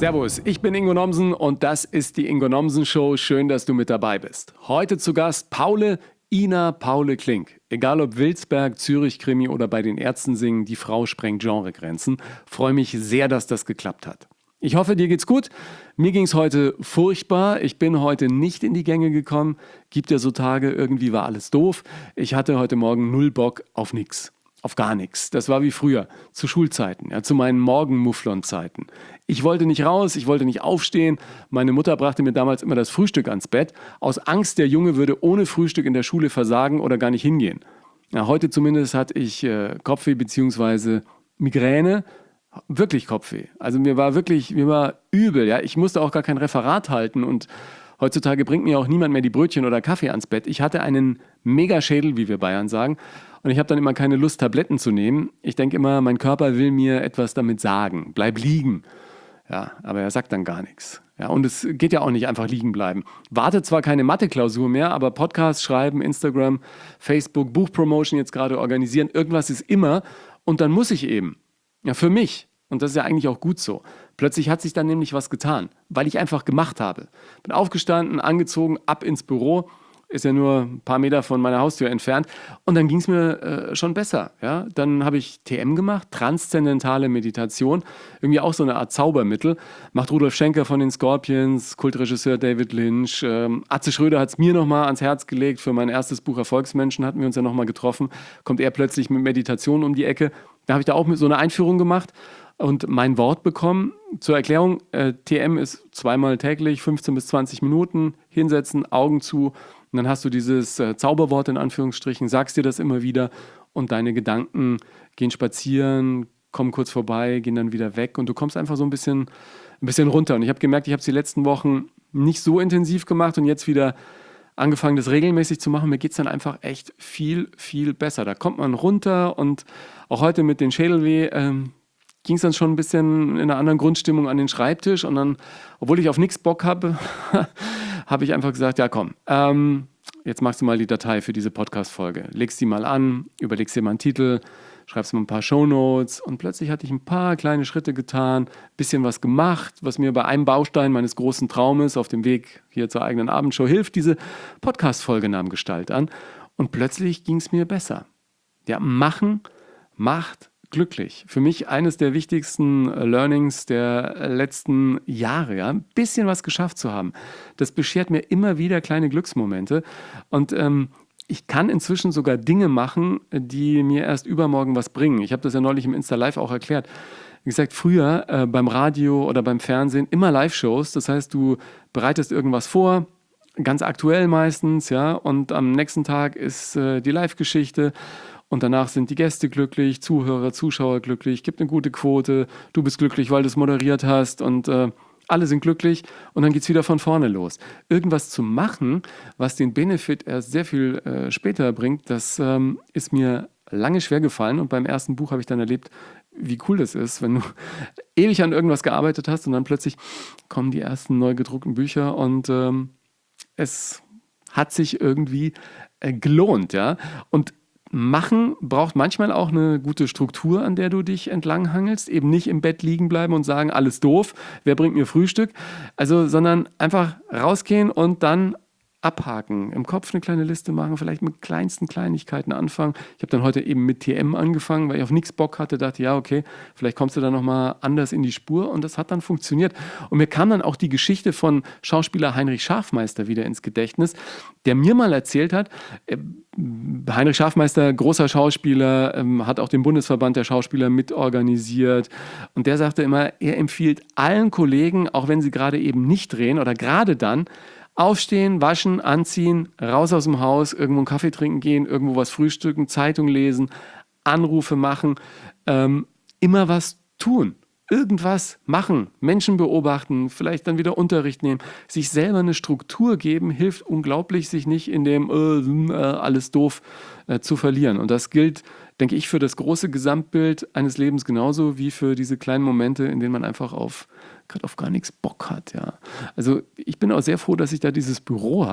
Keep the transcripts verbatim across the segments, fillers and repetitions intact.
Servus, ich bin Ingo Nomsen und das ist die Ingo Nomsen Show. Schön, dass du mit dabei bist. Heute zu Gast Paule, Ina Paule Klink. Egal ob Wilsberg, Zürich-Krimi oder bei den Ärzten singen, die Frau sprengt Genregrenzen. Freue mich sehr, dass das geklappt hat. Ich hoffe, dir geht's gut. Mir ging's heute furchtbar. Ich bin heute nicht in die Gänge gekommen. Gibt ja so Tage, irgendwie war alles doof. Ich hatte heute Morgen null Bock auf nix. Auf gar nichts. Das war wie früher, zu Schulzeiten, ja, zu meinen Morgenmufflon-Zeiten. Ich wollte nicht raus, ich wollte nicht aufstehen. Meine Mutter brachte mir damals immer das Frühstück ans Bett, aus Angst, der Junge würde ohne Frühstück in der Schule versagen oder gar nicht hingehen. Ja, heute zumindest hatte ich äh, Kopfweh bzw. Migräne, wirklich Kopfweh. Also mir war wirklich, mir war übel. Ja. Ich musste auch gar kein Referat halten und heutzutage bringt mir auch niemand mehr die Brötchen oder Kaffee ans Bett. Ich hatte einen Megaschädel, wie wir Bayern sagen. Und ich habe dann immer keine Lust, Tabletten zu nehmen. Ich denke immer, mein Körper will mir etwas damit sagen. Bleib liegen. Ja, aber er sagt dann gar nichts. Ja, und es geht ja auch nicht einfach liegen bleiben. Warte zwar keine Mathe-Klausur mehr, aber Podcast schreiben, Instagram, Facebook, Buchpromotion jetzt gerade organisieren, irgendwas ist immer. Und dann muss ich eben. Ja, für mich. Und das ist ja eigentlich auch gut so. Plötzlich hat sich dann nämlich was getan, weil ich einfach gemacht habe. Bin aufgestanden, angezogen, ab ins Büro. Ist ja nur ein paar Meter von meiner Haustür entfernt. Und dann ging es mir äh, schon besser. Ja? Dann habe ich T M gemacht, transzendentale Meditation. Irgendwie auch so eine Art Zaubermittel. Macht Rudolf Schenker von den Scorpions, Kultregisseur David Lynch. Ähm, Atze Schröder hat es mir nochmal ans Herz gelegt. Für mein erstes Buch Erfolgsmenschen hatten wir uns ja nochmal getroffen. Kommt er plötzlich mit Meditation um die Ecke. Da habe ich da auch so eine Einführung gemacht und mein Wort bekommen. Zur Erklärung, äh, T M ist zweimal täglich, fünfzehn bis zwanzig Minuten. Hinsetzen, Augen zu. Und dann hast du dieses äh, Zauberwort in Anführungsstrichen, sagst dir das immer wieder und deine Gedanken gehen spazieren, kommen kurz vorbei, gehen dann wieder weg und du kommst einfach so ein bisschen, ein bisschen runter. Und ich habe gemerkt, ich habe es die letzten Wochen nicht so intensiv gemacht und jetzt wieder angefangen, das regelmäßig zu machen. Mir geht es dann einfach echt viel, viel besser. Da kommt man runter und auch heute mit den Schädelweh ähm, ging es dann schon ein bisschen in einer anderen Grundstimmung an den Schreibtisch und dann, obwohl ich auf nichts Bock habe, habe ich einfach gesagt, ja komm, ähm, jetzt machst du mal die Datei für diese Podcast-Folge. Legst die mal an, überlegst dir mal einen Titel, schreibst mal ein paar Shownotes und plötzlich hatte ich ein paar kleine Schritte getan, bisschen was gemacht, was mir bei einem Baustein meines großen Traumes auf dem Weg hier zur eigenen Abendshow hilft. Diese Podcast-Folge nahm Gestalt an und plötzlich ging es mir besser. Ja, machen macht glücklich. Für mich eines der wichtigsten Learnings der letzten Jahre, ja, ein bisschen was geschafft zu haben. Das beschert mir immer wieder kleine Glücksmomente und ähm, ich kann inzwischen sogar Dinge machen, die mir erst übermorgen was bringen. Ich habe das ja neulich im Insta Live auch erklärt. Wie gesagt, früher äh, beim Radio oder beim Fernsehen immer Live-Shows. Das heißt, du bereitest irgendwas vor, ganz aktuell meistens, ja, und am nächsten Tag ist äh, die Live-Geschichte. Und danach sind die Gäste glücklich, Zuhörer, Zuschauer glücklich, gibt eine gute Quote, du bist glücklich, weil du es moderiert hast und äh, alle sind glücklich und dann geht es wieder von vorne los. Irgendwas zu machen, was den Benefit erst sehr viel äh, später bringt, das ähm, ist mir lange schwer gefallen und beim ersten Buch habe ich dann erlebt, wie cool das ist, wenn du ewig an irgendwas gearbeitet hast und dann plötzlich kommen die ersten neu gedruckten Bücher und ähm, es hat sich irgendwie äh, gelohnt, ja, und Machen braucht manchmal auch eine gute Struktur, an der du dich entlanghangelst. Eben nicht im Bett liegen bleiben und sagen, alles doof, wer bringt mir Frühstück? Also, sondern einfach rausgehen und dann abhaken. Im Kopf eine kleine Liste machen, vielleicht mit kleinsten Kleinigkeiten anfangen. Ich habe dann heute eben mit T M angefangen, weil ich auf nichts Bock hatte. Dachte, ja, okay, vielleicht kommst du da nochmal anders in die Spur. Und das hat dann funktioniert. Und mir kam dann auch die Geschichte von Schauspieler Heinrich Schafmeister wieder ins Gedächtnis, der mir mal erzählt hat, äh, Heinrich Schafmeister, großer Schauspieler, ähm, hat auch den Bundesverband der Schauspieler mitorganisiert. Und der sagte immer, er empfiehlt allen Kollegen, auch wenn sie gerade eben nicht drehen oder gerade dann, aufstehen, waschen, anziehen, raus aus dem Haus, irgendwo einen Kaffee trinken gehen, irgendwo was frühstücken, Zeitung lesen, Anrufe machen, ähm, immer was tun. Irgendwas machen, Menschen beobachten, vielleicht dann wieder Unterricht nehmen, sich selber eine Struktur geben, hilft unglaublich, sich nicht in dem äh, äh, alles doof äh, zu verlieren. Und das gilt, denke ich, für das große Gesamtbild eines Lebens genauso wie für diese kleinen Momente, in denen man einfach auf gerade auf gar nichts Bock hat. Ja. Also ich bin auch sehr froh, dass ich da dieses Büro habe,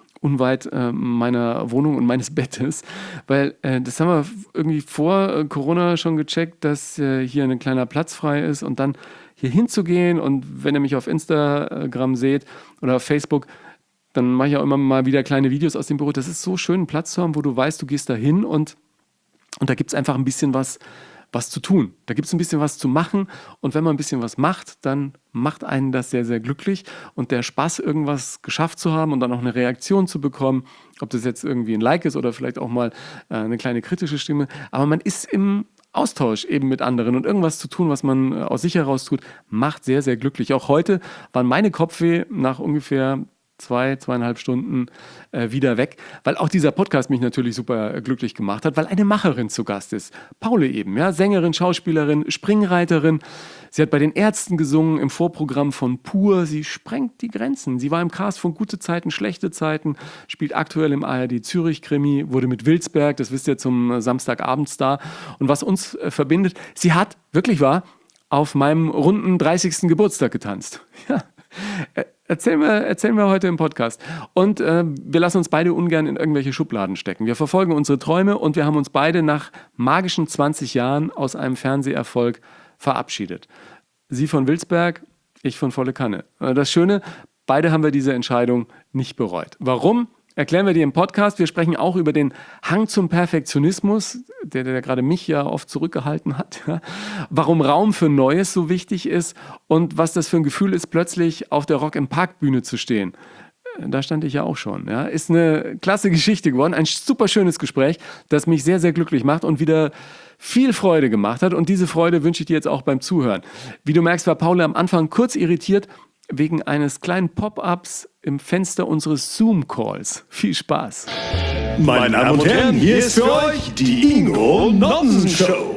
unweit äh, meiner Wohnung und meines Bettes, weil äh, das haben wir irgendwie vor äh, Corona schon gecheckt, dass äh, hier ein kleiner Platz frei ist und dann hier hinzugehen und wenn ihr mich auf Instagram seht oder auf Facebook, dann mache ich auch immer mal wieder kleine Videos aus dem Büro. Das ist so schön, einen Platz zu haben, wo du weißt, du gehst da hin und, und da gibt es einfach ein bisschen was, was zu tun. Da gibt es ein bisschen was zu machen und wenn man ein bisschen was macht, dann macht einen das sehr, sehr glücklich und der Spaß, irgendwas geschafft zu haben und dann auch eine Reaktion zu bekommen, ob das jetzt irgendwie ein Like ist oder vielleicht auch mal äh, eine kleine kritische Stimme, aber man ist im Austausch eben mit anderen und irgendwas zu tun, was man äh, aus sich heraus tut, macht sehr, sehr glücklich. Auch heute waren meine Kopfweh nach ungefähr zwei, zweieinhalb Stunden äh, wieder weg, weil auch dieser Podcast mich natürlich super äh, glücklich gemacht hat, weil eine Macherin zu Gast ist. Paule eben, ja, Sängerin, Schauspielerin, Springreiterin. Sie hat bei den Ärzten gesungen im Vorprogramm von Pur. Sie sprengt die Grenzen. Sie war im Cast von Gute Zeiten, Schlechte Zeiten, spielt aktuell im A R D Zürich-Krimi, wurde mit Wilsberg, das wisst ihr, zum äh, Samstagabendstar. Und was uns äh, verbindet, sie hat, wirklich wahr, auf meinem runden dreißigsten Geburtstag getanzt. Ja. Erzählen wir, erzählen wir heute im Podcast. Und äh, wir lassen uns beide ungern in irgendwelche Schubladen stecken. Wir verfolgen unsere Träume und wir haben uns beide nach magischen zwanzig Jahren aus einem Fernseherfolg verabschiedet. Sie von Wilsberg, ich von Volle Kanne. Das Schöne, beide haben wir diese Entscheidung nicht bereut. Warum? Erklären wir dir im Podcast. Wir sprechen auch über den Hang zum Perfektionismus, der, der gerade mich ja oft zurückgehalten hat. Ja. Warum Raum für Neues so wichtig ist und was das für ein Gefühl ist, plötzlich auf der Rock im Park Bühne zu stehen. Da stand ich ja auch schon. Ja. Ist eine klasse Geschichte geworden. Ein super schönes Gespräch, das mich sehr, sehr glücklich macht und wieder viel Freude gemacht hat. Und diese Freude wünsche ich dir jetzt auch beim Zuhören. Wie du merkst, war Paula am Anfang kurz irritiert wegen eines kleinen Pop-ups im Fenster unseres Zoom-Calls. Viel Spaß. Meine Damen und Herren, hier ist für euch die Ingo Nonsen Show.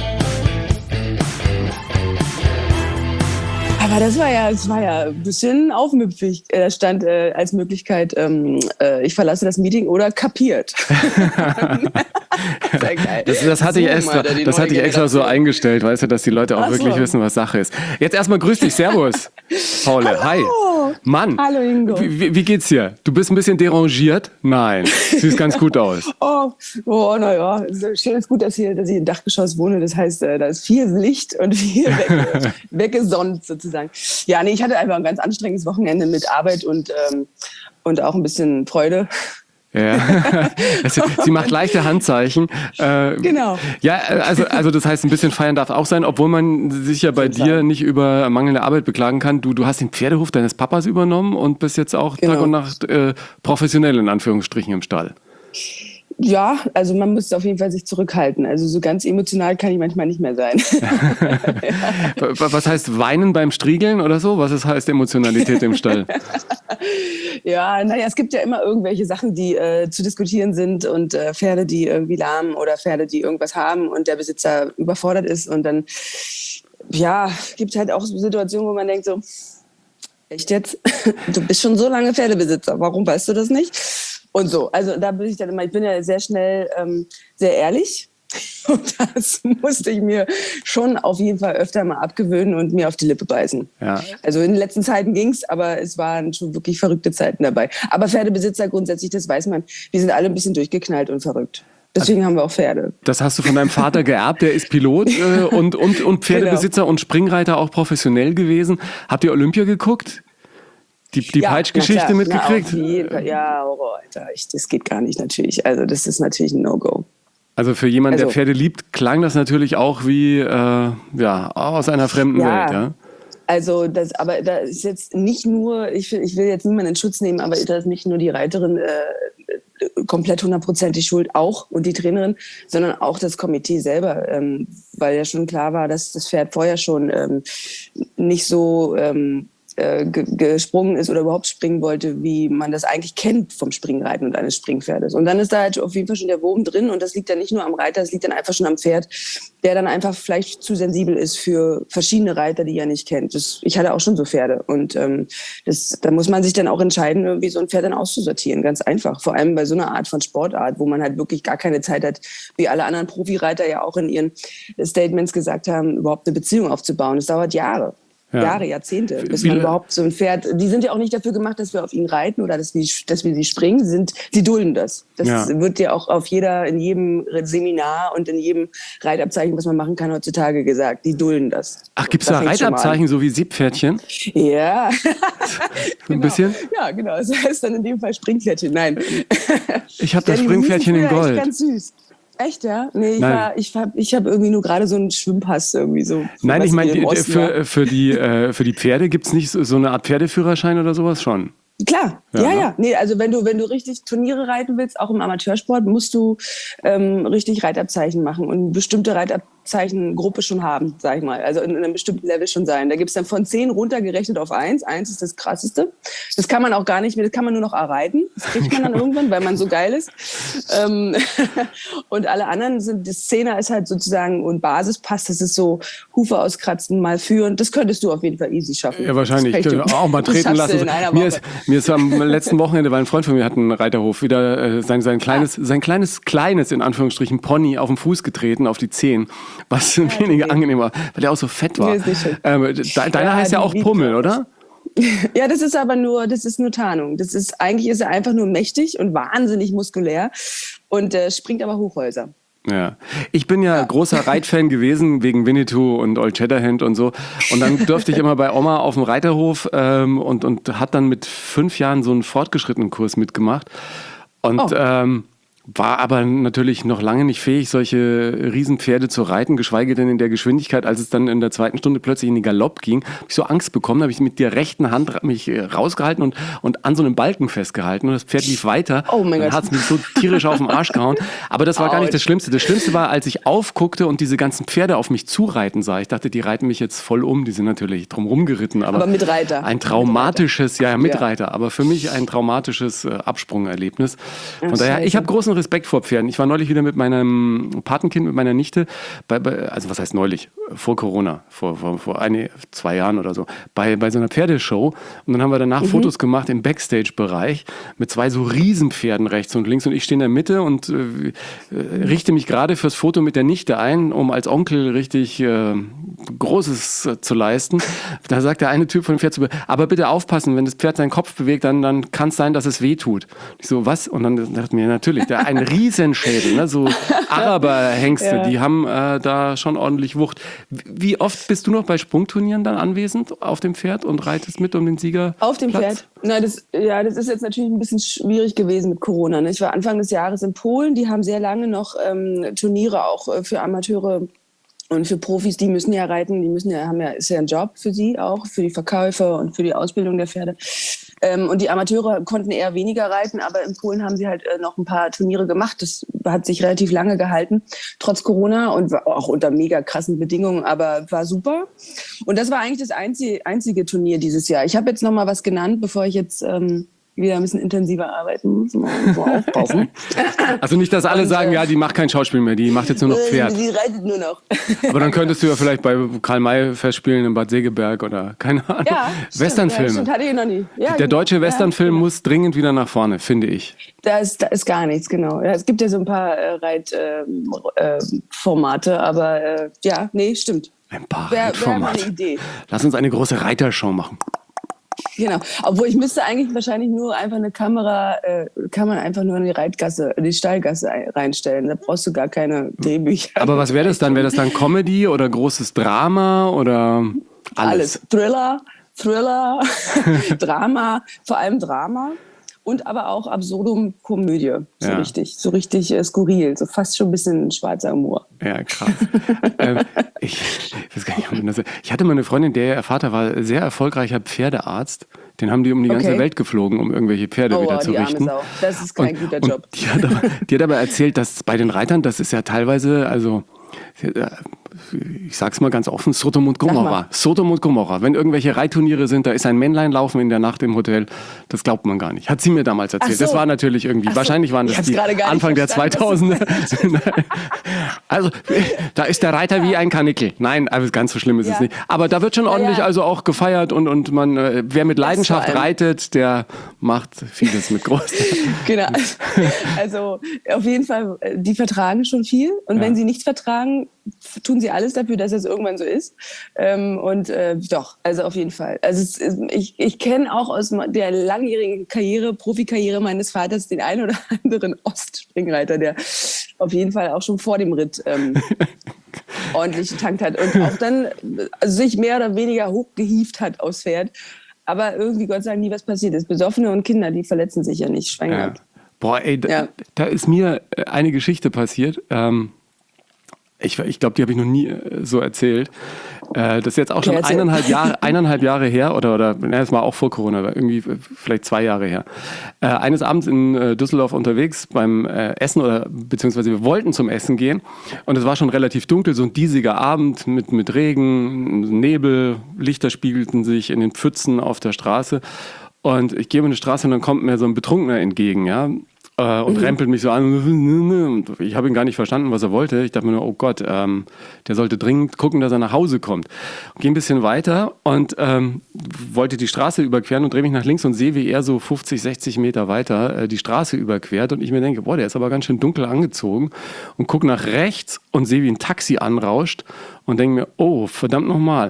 Aber das war ja, das war ja ein bisschen aufmüpfig. Da stand äh, als Möglichkeit, ähm, äh, ich verlasse das Meeting oder kapiert. das, das hatte ich extra, das hatte ich extra so eingestellt, weißt du, dass die Leute auch Ach wirklich so. wissen, was Sache ist. Jetzt erstmal grüß dich, Servus, Paule. Hi. Mann, Hallo Ingo. Wie, wie geht's dir? Du bist ein bisschen derangiert? Nein, siehst ganz gut aus. Oh, oh naja, schön ist gut, dass, hier, dass ich im Dachgeschoss wohne. Das heißt, da ist viel Licht und viel wegge- weggesonnt sozusagen. Ja, nee, ich hatte einfach ein ganz anstrengendes Wochenende mit Arbeit und, ähm, und auch ein bisschen Freude. Ja, sie macht leichte Handzeichen. Äh, genau. Ja, also, also das heißt, ein bisschen feiern darf auch sein, obwohl man sich ja bei dir nicht über mangelnde Arbeit beklagen kann. Du, du hast den Pferdehof deines Papas übernommen und bist jetzt auch genau. Tag und Nacht äh, professionell in Anführungsstrichen im Stall. Ja, also man muss auf jeden Fall sich zurückhalten. Also so ganz emotional kann ich manchmal nicht mehr sein. Was heißt weinen beim Striegeln oder so? Was heißt Emotionalität im Stall? Ja, naja, es gibt ja immer irgendwelche Sachen, die äh, zu diskutieren sind und äh, Pferde, die irgendwie lahmen oder Pferde, die irgendwas haben und der Besitzer überfordert ist und dann, ja, gibt es halt auch so Situationen, wo man denkt so, echt jetzt? Du bist schon so lange Pferdebesitzer, warum weißt du das nicht? Und so, also da bin ich dann immer, ich bin ja sehr schnell ähm, sehr ehrlich und das musste ich mir schon auf jeden Fall öfter mal abgewöhnen und mir auf die Lippe beißen. Ja. Also in den letzten Zeiten ging's, aber es waren schon wirklich verrückte Zeiten dabei. Aber Pferdebesitzer grundsätzlich, das weiß man, wir sind alle ein bisschen durchgeknallt und verrückt. Deswegen also, haben wir auch Pferde. Das hast du von deinem Vater geerbt, der ist Pilot äh, und, und, und Pferdebesitzer genau. und Springreiter auch professionell gewesen. Habt ihr Olympia geguckt? Die, die ja, Peitschgeschichte mitgekriegt? Na, ja, Horror, Alter. Ich, das geht gar nicht natürlich. Also das ist natürlich ein No-Go. Also für jemanden, also, der Pferde liebt, klang das natürlich auch wie äh, ja, aus einer fremden ja, Welt. Ja? Also das, aber da ist jetzt nicht nur, ich will, ich will jetzt niemanden in Schutz nehmen, aber da ist nicht nur die Reiterin äh, komplett hundertprozentig schuld, auch und die Trainerin, sondern auch das Komitee selber, ähm, weil ja schon klar war, dass das Pferd vorher schon ähm, nicht so ähm, gesprungen ist oder überhaupt springen wollte, wie man das eigentlich kennt vom Springreiten und eines Springpferdes. Und dann ist da halt auf jeden Fall schon der Wurm drin und das liegt dann nicht nur am Reiter, das liegt dann einfach schon am Pferd, der dann einfach vielleicht zu sensibel ist für verschiedene Reiter, die er nicht kennt. Das, ich hatte auch schon so Pferde und ähm, das, da muss man sich dann auch entscheiden, irgendwie so ein Pferd dann auszusortieren, ganz einfach. Vor allem bei so einer Art von Sportart, wo man halt wirklich gar keine Zeit hat, wie alle anderen Profireiter ja auch in ihren Statements gesagt haben, überhaupt eine Beziehung aufzubauen. Das dauert Jahre. Ja. Jahre, Jahrzehnte, bis Wie- man überhaupt so ein Pferd, die sind ja auch nicht dafür gemacht, dass wir auf ihn reiten oder dass wir, dass wir sie springen, sie sind, sie dulden das. Das Ja. wird ja auch auf jeder, in jedem Seminar und in jedem Reitabzeichen, was man machen kann heutzutage gesagt, die dulden das. Ach, gibt es da fängt's schon mal an. Reitabzeichen, so wie Seepferdchen? Ja. So ein bisschen? Ja, genau. Das heißt dann in dem Fall Springpferdchen. Nein. Ich habe das Ja, die Springpferdchen hießen in früher echt Gold. Ganz süß. Echt, ja? Nee, ich Nein. war, ich hab, ich hab irgendwie nur gerade so einen Schwimmpass irgendwie so. Nein, was ich meine, wie im die- Osten war. für, für, die, äh, für die Pferde gibt es nicht so, so eine Art Pferdeführerschein oder sowas schon? Klar, Ja, ja, ne? ja. Nee, also wenn du, wenn du richtig Turniere reiten willst, auch im Amateursport, musst du ähm, richtig Reitabzeichen machen und eine bestimmte Reitabzeichengruppe schon haben, sag ich mal. Also in, in einem bestimmten Level schon sein. Da gibt's dann von zehn runtergerechnet auf eins. Eins ist das Krasseste. Das kann man auch gar nicht mehr, das kann man nur noch erreiten. Das kriegt man dann irgendwann, weil man so geil ist. Ähm, und alle anderen sind, das Zehner ist halt sozusagen und Basispass, das ist so Hufe auskratzen, mal führen. Das könntest du auf jeden Fall easy schaffen. Ja, wahrscheinlich. Das kann ich dir- Auch mal das treten schaffst du lassen. in einer Mir Woche. ist, mir ist am letzten Wochenende, weil ein Freund von mir hat einen Reiterhof, wieder äh, sein, sein kleines, sein kleines, kleines, in Anführungsstrichen, Pony auf den Fuß getreten, auf die Zehen, was weniger okay. angenehm war, weil der auch so fett war. Nee, ist nicht schön. Ähm, de, deiner Ja, heißt ja die auch lieben Pummel, das. oder? Ja, das ist aber nur, das ist nur Tarnung. Das ist, eigentlich ist er einfach nur mächtig und wahnsinnig muskulär und äh, springt aber Hochhäuser. Ja, ich bin ja, großer Reitfan gewesen wegen Winnetou und Old Shatterhand und so. Und dann durfte ich immer bei Oma auf dem Reiterhof ähm, und, und hat dann mit fünf Jahren so einen fortgeschrittenen Kurs mitgemacht. Und Oh. ähm, war aber natürlich noch lange nicht fähig, solche Riesenpferde zu reiten, geschweige denn in der Geschwindigkeit. Als es dann in der zweiten Stunde plötzlich in den Galopp ging, habe ich so Angst bekommen, habe ich mit der rechten Hand ra- mich äh, rausgehalten und, und an so einem Balken festgehalten. Und das Pferd lief weiter. Oh mein Dann Gott. hat es mich so tierisch auf den Arsch gehauen. Aber das war gar nicht Autsch. das Schlimmste. Das Schlimmste war, als ich aufguckte und diese ganzen Pferde auf mich zureiten sah. Ich dachte, die reiten mich jetzt voll um. Die sind natürlich drumherum geritten. Aber, Aber mit Reiter. Ein traumatisches, ja, ja, mit Ja. Reiter. Aber für mich ein traumatisches äh, Absprungerlebnis. Von Ach, daher, ich scheiße. habe großen Respekt vor Pferden. Ich war neulich wieder mit meinem Patenkind, mit meiner Nichte, bei, bei, also was heißt neulich? Vor Corona, vor, vor, vor eine, zwei Jahren oder so, bei, bei so einer Pferdeshow. Und dann haben wir danach Mhm. Fotos gemacht im Backstage-Bereich mit zwei so Riesenpferden rechts und links. Und ich stehe in der Mitte und äh, äh, richte mich gerade fürs Foto mit der Nichte ein, um als Onkel richtig äh, Großes äh, zu leisten. Da sagt der eine Typ von dem Pferd zu be- aber bitte aufpassen, wenn das Pferd seinen Kopf bewegt, dann, dann kann es sein, dass es weh tut. Ich so, was? Und dann dachte ich mir, natürlich, der ein Riesenschädel, ne? So Araberhengste, Ja. die haben äh, da schon ordentlich Wucht. Wie oft bist du noch bei Sprungturnieren dann anwesend auf dem Pferd und reitest mit um den Sieger? Auf dem Pferd? Na, das, ja, das ist jetzt natürlich ein bisschen schwierig gewesen mit Corona. Ne? Ich war Anfang des Jahres in Polen. Die haben sehr lange noch ähm, Turniere auch äh, für Amateure und für Profis. Die müssen ja reiten. Die müssen ja, haben ja, ist ja ein Job für sie auch, für die Verkäufe und für die Ausbildung der Pferde. Ähm, und die Amateure konnten eher weniger reiten, aber in Polen haben sie halt äh, noch ein paar Turniere gemacht. Das hat sich relativ lange gehalten, trotz Corona und war auch unter mega krassen Bedingungen, aber war super. Und das war eigentlich das einzige, einzige Turnier dieses Jahr. Ich habe jetzt noch mal was genannt, bevor ich jetzt ähm, wieder ein bisschen intensiver arbeiten muss. Mal, mal aufpassen. Also nicht, dass alle Und, sagen, äh, ja, die macht kein Schauspiel mehr, die macht jetzt nur noch Pferd. Sie reitet nur noch. Aber dann könntest du ja vielleicht bei Karl-May-Festspielen in Bad Segeberg oder keine Ahnung. Ja, stimmt, Westernfilme. Ja, stimmt, hatte ich noch nie. Ja, Der deutsche ja, Westernfilm genau. muss dringend wieder nach vorne, finde ich. Da ist, da ist gar nichts, genau. Ja, es gibt ja so ein paar äh, Reitformate, äh, Formate, aber äh, ja, nee, stimmt. Ein paar Wäre wär mal Reitformate. eine Idee. Lass uns eine große Reitershow machen. Genau. Obwohl ich müsste eigentlich wahrscheinlich nur einfach eine Kamera, äh, kann man einfach nur in die Reitgasse, in die Stallgasse ein- reinstellen. Da brauchst du gar keine Drehbücher. Aber was wäre das dann? Wäre das dann Comedy oder großes Drama oder alles? Alles. Thriller, Thriller, Drama, vor allem Drama. Und aber auch absurdum Komödie. So Ja. richtig, so richtig äh, skurril. So fast schon ein bisschen schwarzer Humor. Ja, krass. ähm, ich, ich weiß gar nicht, ob man das- ich hatte mal eine Freundin, der ihr Vater war sehr erfolgreicher Pferdearzt. Den haben die um die ganze Okay. Welt geflogen, um irgendwelche Pferde Oh, wieder wow, zu die arme richten. Sau. Das ist kein Und- guter und Job. Die hat, aber, die hat aber erzählt, dass bei den Reitern, das ist ja teilweise, also ich sag's mal ganz offen, Sodom und Sag Gomorra. mal. Sodom und Gomorra. Wenn irgendwelche Reitturniere sind, da ist ein Männlein laufen in der Nacht im Hotel, das glaubt man gar nicht. Hat sie mir damals erzählt. Ach so. Das war natürlich irgendwie, Ach so. wahrscheinlich waren Ich das hab's die gerade gar nicht Anfang der verstanden, zweitausender. Also, da ist der Reiter wie ein Karnickel. Nein, also ganz so schlimm ist es Ja. nicht. Aber da wird schon ordentlich ja. also auch gefeiert und, und man, äh, wer mit Leidenschaft vor allem. reitet, der macht vieles mit groß. Genau. Also auf jeden Fall, äh, die vertragen schon viel. Und Ja. wenn sie nichts vertragen, sagen, tun sie alles dafür, dass es irgendwann so ist. Ähm, und äh, doch, also auf jeden Fall. Also es ist, ich, ich kenne auch aus der langjährigen Karriere, Profikarriere meines Vaters den einen oder anderen Ostspringreiter, der auf jeden Fall auch schon vor dem Ritt ähm, ordentlich getankt hat und auch dann also sich mehr oder weniger hochgehievt hat aufs Pferd. Aber irgendwie, Gott sei Dank, nie was passiert ist. Besoffene und Kinder, die verletzen sich ja nicht, schwanger. Ja. Boah, ey, da, Ja. da ist mir eine Geschichte passiert. Ähm, ich ich glaube, die habe ich noch nie äh, so erzählt. Äh, das ist jetzt auch schon Okay, erzähl. eineinhalb Jahre, eineinhalb Jahre her oder, oder na, das war auch vor Corona, aber irgendwie äh, vielleicht zwei Jahre her. Äh, eines Abends in äh, Düsseldorf unterwegs beim äh, Essen oder beziehungsweise wir wollten zum Essen gehen und es war schon relativ dunkel, so ein diesiger Abend mit, mit Regen, Nebel, Lichter spiegelten sich in den Pfützen auf der Straße. Und ich gehe über eine Straße und dann kommt mir so ein Betrunkener entgegen, ja, äh, und mhm. rempelt mich so an. Und ich habe ihn gar nicht verstanden, was er wollte. Ich dachte mir nur, oh Gott, ähm, der sollte dringend gucken, dass er nach Hause kommt. Gehe ein bisschen weiter und ähm, wollte die Straße überqueren und drehe mich nach links und sehe, wie er so fünfzig, sechzig Meter weiter äh, die Straße überquert. Und ich mir denke, boah, der ist aber ganz schön dunkel angezogen. Und gucke nach rechts und sehe, wie ein Taxi anrauscht und denke mir, oh, verdammt nochmal.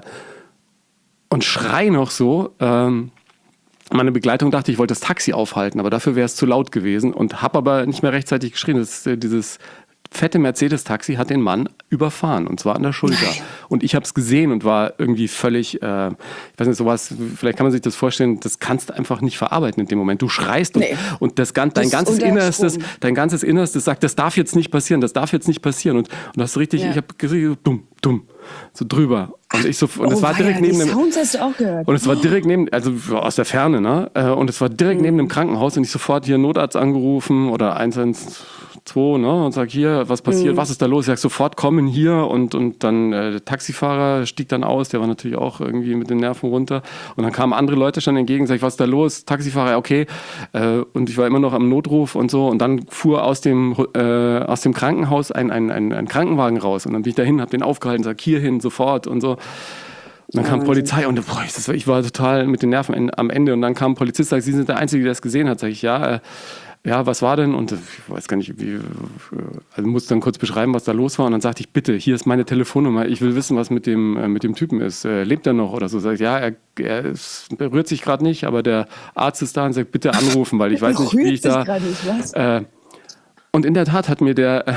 Und schrei noch so, ähm, meine Begleitung dachte, ich wollte das Taxi aufhalten, aber dafür wäre es zu laut gewesen und habe aber nicht mehr rechtzeitig geschrien. Das ist, äh, dieses fette Mercedes-Taxi hat den Mann überfahren und zwar an der Schulter. Nein. Und ich habe es gesehen und war irgendwie völlig, äh, ich weiß nicht, sowas, vielleicht kann man sich das vorstellen, das kannst du einfach nicht verarbeiten in dem Moment. Du schreist und, nee. und das, dein, das ganzes Innerstes, dein ganzes Innerstes sagt, das darf jetzt nicht passieren, das darf jetzt nicht passieren. Und, und das ist richtig, ja. ich habe gesehen, dumm, dumm, so drüber. Und ich so, und oh, es war direkt ja, neben dem. Sounds hast du auch gehört. Und es war direkt neben, also aus der Ferne, ne? Und es war direkt mhm. neben dem Krankenhaus und ich sofort hier Notarzt angerufen oder eins eins zwei, ne? Und sag hier, was passiert, mhm. was ist da los? Ich sag sofort kommen hier und, und dann äh, der Taxifahrer stieg dann aus, der war natürlich auch irgendwie mit den Nerven runter. Und dann kamen andere Leute schon entgegen, sag ich, was ist da los? Taxifahrer, okay. Äh, und ich war immer noch am Notruf und so. Und dann fuhr aus dem, äh, aus dem Krankenhaus ein, ein, ein, ein Krankenwagen raus. Und dann bin ich dahin, hab den aufgehalten, sag hier hin, sofort und so. Und dann kam Polizei und boah, das war, ich war total mit den Nerven am Ende. Und dann kam ein Polizist, sagt, Sie sind der Einzige, der es gesehen hat. Sag ich, ja, äh, ja, was war denn? Und ich weiß gar nicht, wie, also musste dann kurz beschreiben, was da los war. Und dann sagte ich, bitte, hier ist meine Telefonnummer. Ich will wissen, was mit dem, äh, mit dem Typen ist. Äh, lebt er noch oder so? Sag ich, ja, er, er ist, berührt sich gerade nicht, aber der Arzt ist da und sagt, bitte anrufen, weil ich weiß nicht, wie ich da. Nicht, was? Äh, und in der Tat hat mir der. Äh,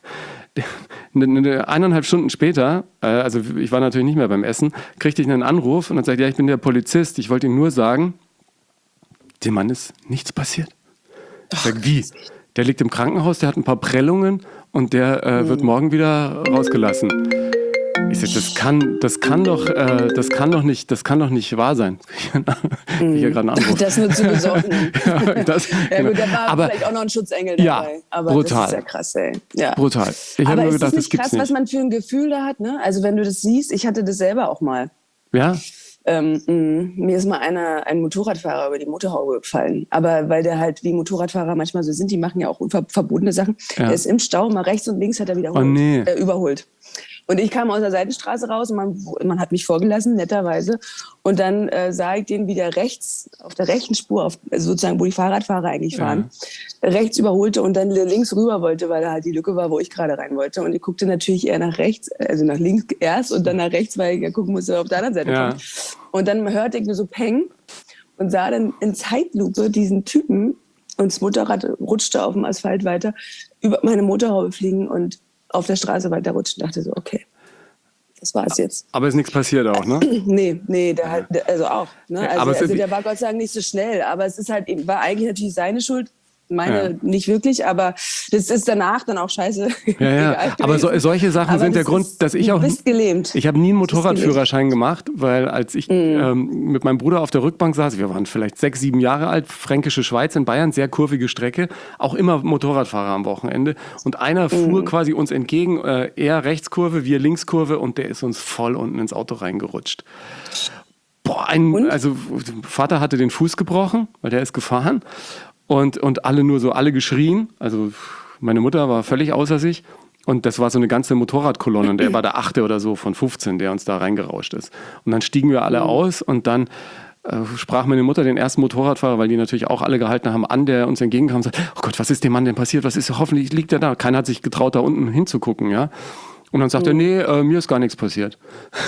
Eineinhalb Stunden später, äh, also ich war natürlich nicht mehr beim Essen, kriegte ich einen Anruf und dann sagte, ja, ich bin der Polizist, ich wollte Ihnen nur sagen, dem Mann ist nichts passiert. Ich sage, wie? Der liegt im Krankenhaus, der hat ein paar Prellungen und der äh, mhm. wird morgen wieder rausgelassen. Ich sage, das kann, das kann doch, äh, das kann doch nicht, das kann doch nicht wahr sein. Ich ja gerade einen Anruf. Das nur zu besorgen. ja, das, ja gut, da war aber, vielleicht auch noch ein Schutzengel dabei. Ja, aber brutal. Das ist ja krass, ey. Ja. Brutal. Ich aber nur ist gedacht, das nicht das gibt's krass, nicht. was man für ein Gefühl da hat? Ne? Also wenn du das siehst, ich hatte das selber auch mal. Ja. Ähm, mh, mir ist mal einer, ein Motorradfahrer über die Motorhaube gefallen. Aber weil der halt, wie Motorradfahrer manchmal so sind, die machen ja auch unver- verbotene Sachen. Ja. Der ist im Stau, mal rechts und links hat er wiederholt, oh, nee. äh, überholt. Und ich kam aus der Seitenstraße raus und man, man hat mich vorgelassen, netterweise. Und dann äh, sah ich den wieder rechts, auf der rechten Spur, auf, also sozusagen, wo die Fahrradfahrer eigentlich fahren, ja. rechts überholte und dann links rüber wollte, weil da halt die Lücke war, wo ich gerade rein wollte. Und ich guckte natürlich eher nach rechts, also nach links erst und dann nach rechts, weil ich ja gucken musste, auf der anderen Seite ja. kommt. Und dann hörte ich nur so Peng und sah dann in Zeitlupe diesen Typen und das Motorrad rutschte auf dem Asphalt weiter, über meine Motorhaube fliegen und auf der Straße weiterrutschen. Dachte so, okay, das war es jetzt. Aber ist nichts passiert auch, ne? nee, nee, der halt, also auch. Ne? Also, aber also der war Gott sei Dank nicht so schnell, aber es ist halt, war eigentlich natürlich seine Schuld. Meine ja. nicht wirklich, aber das ist danach dann auch scheiße. Ja, ja. Aber so, solche Sachen aber sind der Grund, ist, dass ich du auch. Du bist gelähmt. Ich habe nie einen Motorradführerschein gemacht, weil als ich mm. ähm, mit meinem Bruder auf der Rückbank saß, wir waren vielleicht sechs, sieben Jahre alt, Fränkische Schweiz in Bayern, sehr kurvige Strecke, auch immer Motorradfahrer am Wochenende. Und einer fuhr mm. quasi uns entgegen, äh, er Rechtskurve, wir Linkskurve und der ist uns voll unten ins Auto reingerutscht. Boah, ein, also Vater hatte den Fuß gebrochen, weil der ist gefahren. Und, und alle nur so, alle geschrien. Also meine Mutter war völlig außer sich. Und das war so eine ganze Motorradkolonne. Und er war der Achte oder so von fünfzehn, der uns da reingerauscht ist. Und dann stiegen wir alle aus und dann äh, sprach meine Mutter den ersten Motorradfahrer, weil die natürlich auch alle gehalten haben, an, der uns entgegenkam und sagte, oh Gott, was ist dem Mann denn passiert? Was ist, hoffentlich liegt er da. Keiner hat sich getraut, da unten hinzugucken, ja. Und dann sagt Mhm. er, nee, äh, mir ist gar nichts passiert.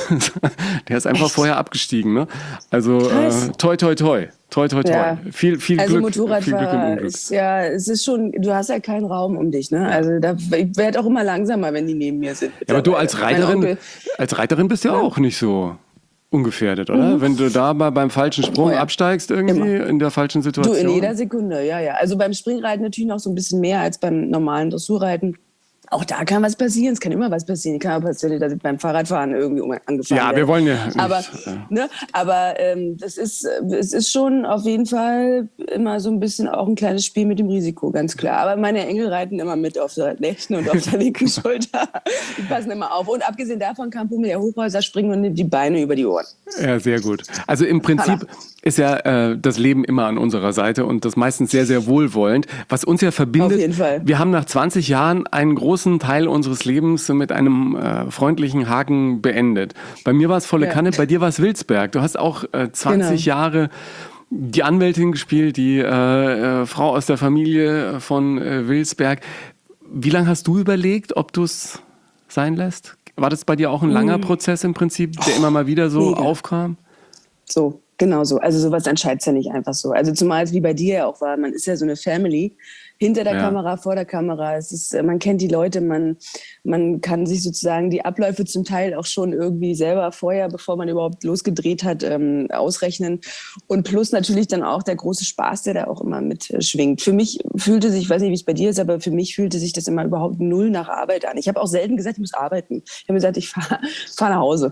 Der ist einfach Echt? vorher abgestiegen. Ne? Also Krass. äh, toi, toi, toi. Toi, toi, toi. Ja. Viel, viel Also Glück. Viel Glück im Motorradfahrer Unglück. ist ja, es ist schon, du hast ja keinen Raum um dich, ne? Also da, ich werde auch immer langsamer, wenn die neben mir sind. Ja, aber du als mittlerweile. Mein Reiterin, Onkel- als Reiterin bist ja, Ja. auch nicht so ungefährdet, oder? Wenn du da mal beim falschen Sprung Oh ja. absteigst irgendwie in der falschen Du, Situation. in jeder Sekunde, ja, ja. Also beim Springreiten natürlich noch so ein bisschen mehr als beim normalen Dressurreiten. Auch da kann was passieren, es kann immer was passieren. Kann auch passieren, dass ich beim Fahrradfahren irgendwie um- angefahren Ja, werde. wir wollen ja nicht, Aber, äh, ne, aber ähm, das ist, äh, es ist schon auf jeden Fall immer so ein bisschen auch ein kleines Spiel mit dem Risiko, ganz klar. Aber meine Engel reiten immer mit auf der rechten und auf der linken Schulter. Die passen immer auf. Und abgesehen davon kann Pummel der Hochhäuser springen und nimmt die Beine über die Ohren. Ja, sehr gut. Also im Prinzip ist ja äh, das Leben immer an unserer Seite und das meistens sehr, sehr wohlwollend. Was uns ja verbindet, Auf jeden Fall. wir haben nach zwanzig Jahren einen großen Teil unseres Lebens mit einem äh, freundlichen Haken beendet. Bei mir war es volle Ja. Kanne, bei dir war es Wilsberg. Du hast auch äh, zwanzig Genau. Jahre die Anwältin gespielt, die äh, äh, Frau aus der Familie von äh, Wilsberg. Wie lange hast du überlegt, ob du es sein lässt? War das bei dir auch ein langer Prozess im Prinzip, der immer mal wieder so mega. aufkam? So, genau so. Also sowas entscheidet ja nicht einfach so. Also zumal es wie bei dir ja auch war, man ist ja so eine Family. Hinter der Ja. Kamera, vor der Kamera. Es ist, äh, man kennt die Leute, man, man kann sich sozusagen die Abläufe zum Teil auch schon irgendwie selber vorher, bevor man überhaupt losgedreht hat, ähm, ausrechnen. Und plus natürlich dann auch der große Spaß, der da auch immer mitschwingt. Für mich fühlte sich, ich weiß nicht, wie es bei dir ist, aber für mich fühlte sich das immer überhaupt null nach Arbeit an. Ich habe auch selten gesagt, ich muss arbeiten. Ich habe gesagt, ich fahre fahr nach Hause.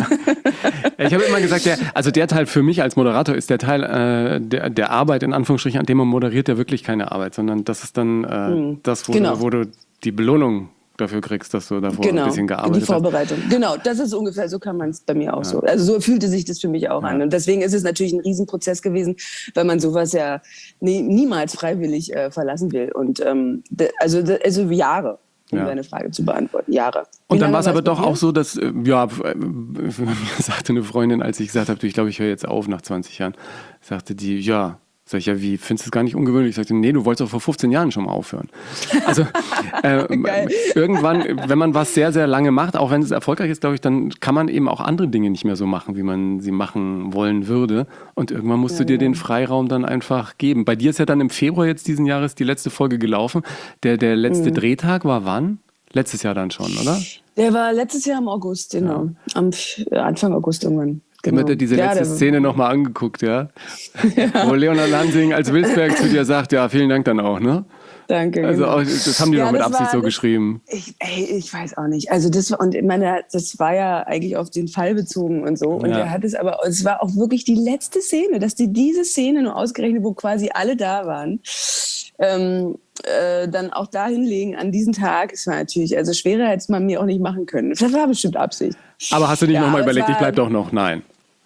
Ja, ich habe immer gesagt, der, also der Teil für mich als Moderator ist der Teil äh, der, der Arbeit, in Anführungsstrichen, an dem man moderiert, ja wirklich keine Arbeit, sondern das ist dann äh, das, wo, Genau. du, wo du die Belohnung dafür kriegst, dass du davor ein Genau, bisschen die gearbeitet hast. Vorbereitung. Genau, das ist ungefähr, so kann man es bei mir auch so. Also so fühlte sich das für mich auch an. Und deswegen ist es natürlich ein Riesenprozess gewesen, weil man sowas ja nie, niemals freiwillig äh, verlassen will. Und ähm, de, also, de, also Jahre, um Ja. deine Frage zu beantworten. Jahre. Wie Und dann lange war es aber bei doch dir? auch so, dass, äh, ja, äh, mir sagte eine Freundin, als ich gesagt habe, du, ich glaube, ich höre jetzt auf nach zwanzig Jahren, sagte die, ja, sag ich, ja, wie, findest du es gar nicht ungewöhnlich? Ich sagte, nee, du wolltest auch vor fünfzehn Jahren schon mal aufhören. Also äh, Geil. irgendwann, wenn man was sehr, sehr lange macht, auch wenn es erfolgreich ist, glaube ich, dann kann man eben auch andere Dinge nicht mehr so machen, wie man sie machen wollen würde. Und irgendwann musst du dir den Freiraum dann einfach geben. Bei dir ist ja dann im Februar jetzt diesen Jahres die letzte Folge gelaufen. Der, der letzte Drehtag war wann? Letztes Jahr dann schon, oder? Der war letztes Jahr im August, genau. Am F- Anfang August irgendwann. Genau. Immer diese Ja, letzte der- Szene nochmal angeguckt, ja? Wo Leonard Lansing als Wilsberg zu dir sagt, ja, vielen Dank dann auch, ne? Danke. Also genau. auch, das haben die Ja, doch mit das Absicht war- so das- geschrieben. Ich, ey, ich weiß auch nicht. Also das war, und ich meine, das war ja eigentlich auf den Fall bezogen und so. Und Ja. er hat es aber, es war auch wirklich die letzte Szene, dass die diese Szene nur ausgerechnet, wo quasi alle da waren, ähm, äh, dann auch da hinlegen an diesen Tag. Es war natürlich, also schwerer hätte es man mir auch nicht machen können. Das war bestimmt Absicht. Aber hast du nicht Ja, nochmal aber es überlegt, ich war- bleib doch noch? Nein.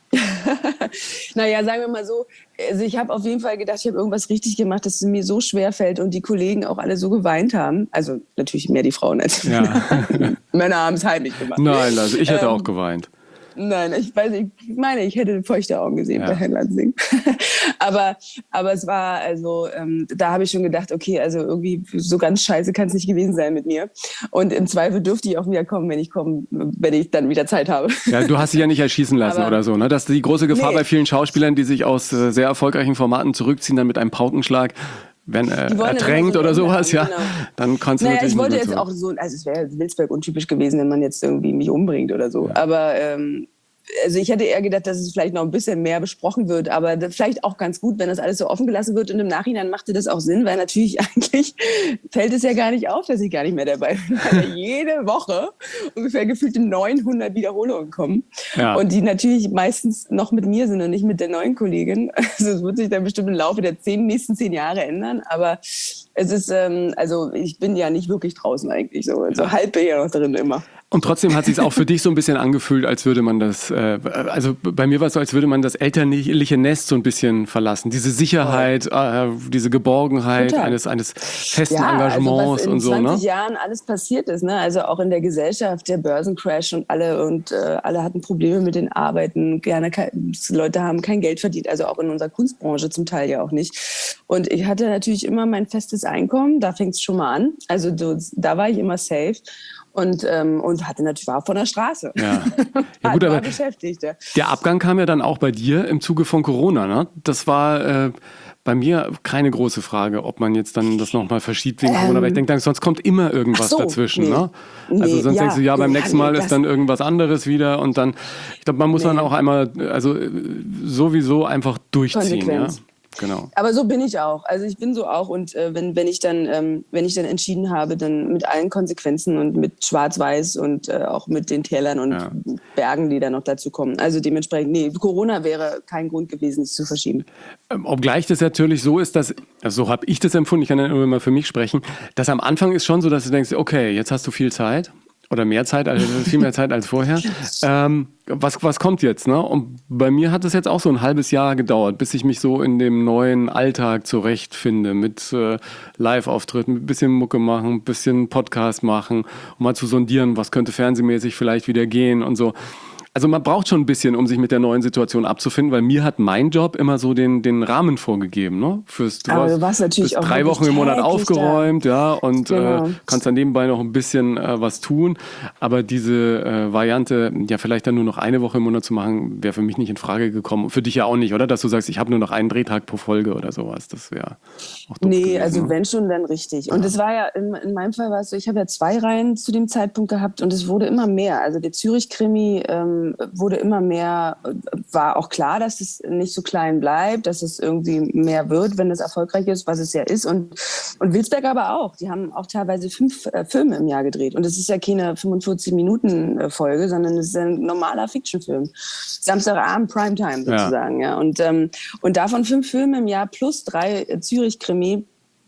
Naja, sagen wir mal so, also ich habe auf jeden Fall gedacht, ich habe irgendwas richtig gemacht, dass es mir so schwer fällt und die Kollegen auch alle so geweint haben. Also natürlich mehr die Frauen als die Ja. Männer. Männer haben es heimlich gemacht. Nein, also ich hätte Ähm, auch geweint. Nein, ich weiß, ich meine, ich hätte feuchte Augen gesehen Ja. bei Herrn Lansing. aber, aber es war, also, ähm, da habe ich schon gedacht, okay, also irgendwie so ganz scheiße kann es nicht gewesen sein mit mir. Und im Zweifel dürfte ich auch wieder kommen, wenn ich komme, wenn ich dann wieder Zeit habe. Ja, du hast dich ja nicht erschießen lassen Aber- oder so, ne? Das ist die große Gefahr Nee. bei vielen Schauspielern, die sich aus äh, sehr erfolgreichen Formaten zurückziehen, dann mit einem Paukenschlag, wenn äh, Die wollen dann ertränkt immer so oder ein Ende sowas, ja, haben, genau. dann kannst du Naja, natürlich ich wollte nicht jetzt mehr auch so, also es wäre Wilsberg untypisch gewesen, wenn man jetzt irgendwie mich umbringt oder so. Aber ähm, also ich hätte eher gedacht, dass es vielleicht noch ein bisschen mehr besprochen wird, aber das vielleicht auch ganz gut, wenn das alles so offen gelassen wird und im Nachhinein machte das auch Sinn, weil natürlich eigentlich fällt es ja gar nicht auf, dass ich gar nicht mehr dabei bin, weil ja jede Woche ungefähr gefühlte neunhundert Wiederholungen kommen Ja. und die natürlich meistens noch mit mir sind und nicht mit der neuen Kollegin. Also es wird sich dann bestimmt im Laufe der zehn, nächsten zehn Jahre ändern, aber es ist, ähm, also ich bin ja nicht wirklich draußen eigentlich so, so halb bin ich ja noch drin immer. Und trotzdem hat es sich auch für dich so ein bisschen angefühlt, als würde man das, äh, also bei mir war es so, als würde man das elterliche Nest so ein bisschen verlassen. Diese Sicherheit, äh, diese Geborgenheit Total. eines, eines festen Ja, Engagements also was in und so, zwanzig ne? Jahren alles passiert ist, ne? Also auch in der Gesellschaft, der Börsencrash und alle und äh, alle hatten Probleme mit den Arbeiten, gerne kein, Leute haben kein Geld verdient, also auch in unserer Kunstbranche zum Teil ja auch nicht. Und ich hatte natürlich immer mein festes Einkommen, da fängt es schon mal an. Also du, da war ich immer safe. Und, ähm, und hatte natürlich, war von der Straße. Ja, ja gut, aber beschäftigt. Ja. Der Abgang kam ja dann auch bei dir im Zuge von Corona, ne? Das war äh, bei mir keine große Frage, ob man jetzt dann das nochmal verschiebt wegen ähm, Corona, weil ich denke, sonst kommt immer irgendwas so, dazwischen, nee. ne? Also sonst nee, denkst du, ja, beim nächsten Mal ist dann irgendwas anderes wieder und dann, ich glaube, man muss nee. dann auch einmal, also sowieso einfach durchziehen, ja. Genau. Aber so bin ich auch. Also ich bin so auch und äh, wenn, wenn ich dann ähm, wenn ich dann entschieden habe, dann mit allen Konsequenzen und mit Schwarz-Weiß und äh, auch mit den Tälern und ja. Bergen, die da noch dazu kommen. Also dementsprechend, nee, Corona wäre kein Grund gewesen, es zu verschieben. Ähm, obgleich das natürlich so ist, dass, also so habe ich das empfunden, ich kann ja immer mal für mich sprechen, dass am Anfang ist schon so, dass du denkst, okay, jetzt hast du viel Zeit. Oder mehr Zeit, also viel mehr Zeit als vorher. Ähm, was, was kommt jetzt? Ne? Und bei mir hat es jetzt auch so ein halbes Jahr gedauert, bis ich mich so in dem neuen Alltag zurechtfinde. Mit äh, Live-Auftritten, mit ein bisschen Mucke machen, ein bisschen Podcast machen, um mal zu sondieren, was könnte fernsehmäßig vielleicht wieder gehen und so. Also man braucht schon ein bisschen, um sich mit der neuen Situation abzufinden, weil mir hat mein Job immer so den, den Rahmen vorgegeben. Ne? Fürs, du Aber du warst natürlich bist auch drei Wochen im Monat aufgeräumt, da. ja, und genau. äh, kannst dann nebenbei noch ein bisschen äh, was tun. Aber diese äh, Variante, ja vielleicht dann nur noch eine Woche im Monat zu machen, wäre für mich nicht in Frage gekommen. Für dich ja auch nicht, oder? Dass du sagst, ich habe nur noch einen Drehtag pro Folge oder sowas. Das wäre auch doof Nee, gewesen, also ne? wenn schon, dann richtig. Und es war ja, in, in meinem Fall war es so, ich habe ja zwei Reihen zu dem Zeitpunkt gehabt und es wurde immer mehr. Also der Zürich-Krimi ähm, wurde immer mehr, war auch klar, dass es nicht so klein bleibt, dass es irgendwie mehr wird, wenn es erfolgreich ist, was es ja ist. Und, und Wilsberg aber auch. Die haben auch teilweise fünf äh, Filme im Jahr gedreht. Und es ist ja keine fünfundvierzig-Minuten-Folge, sondern es ist ein normaler Fiction-Film. Samstagabend, Primetime sozusagen. Ja. Ja. Und, ähm, und davon fünf Filme im Jahr plus drei äh, Zürich-Krimi.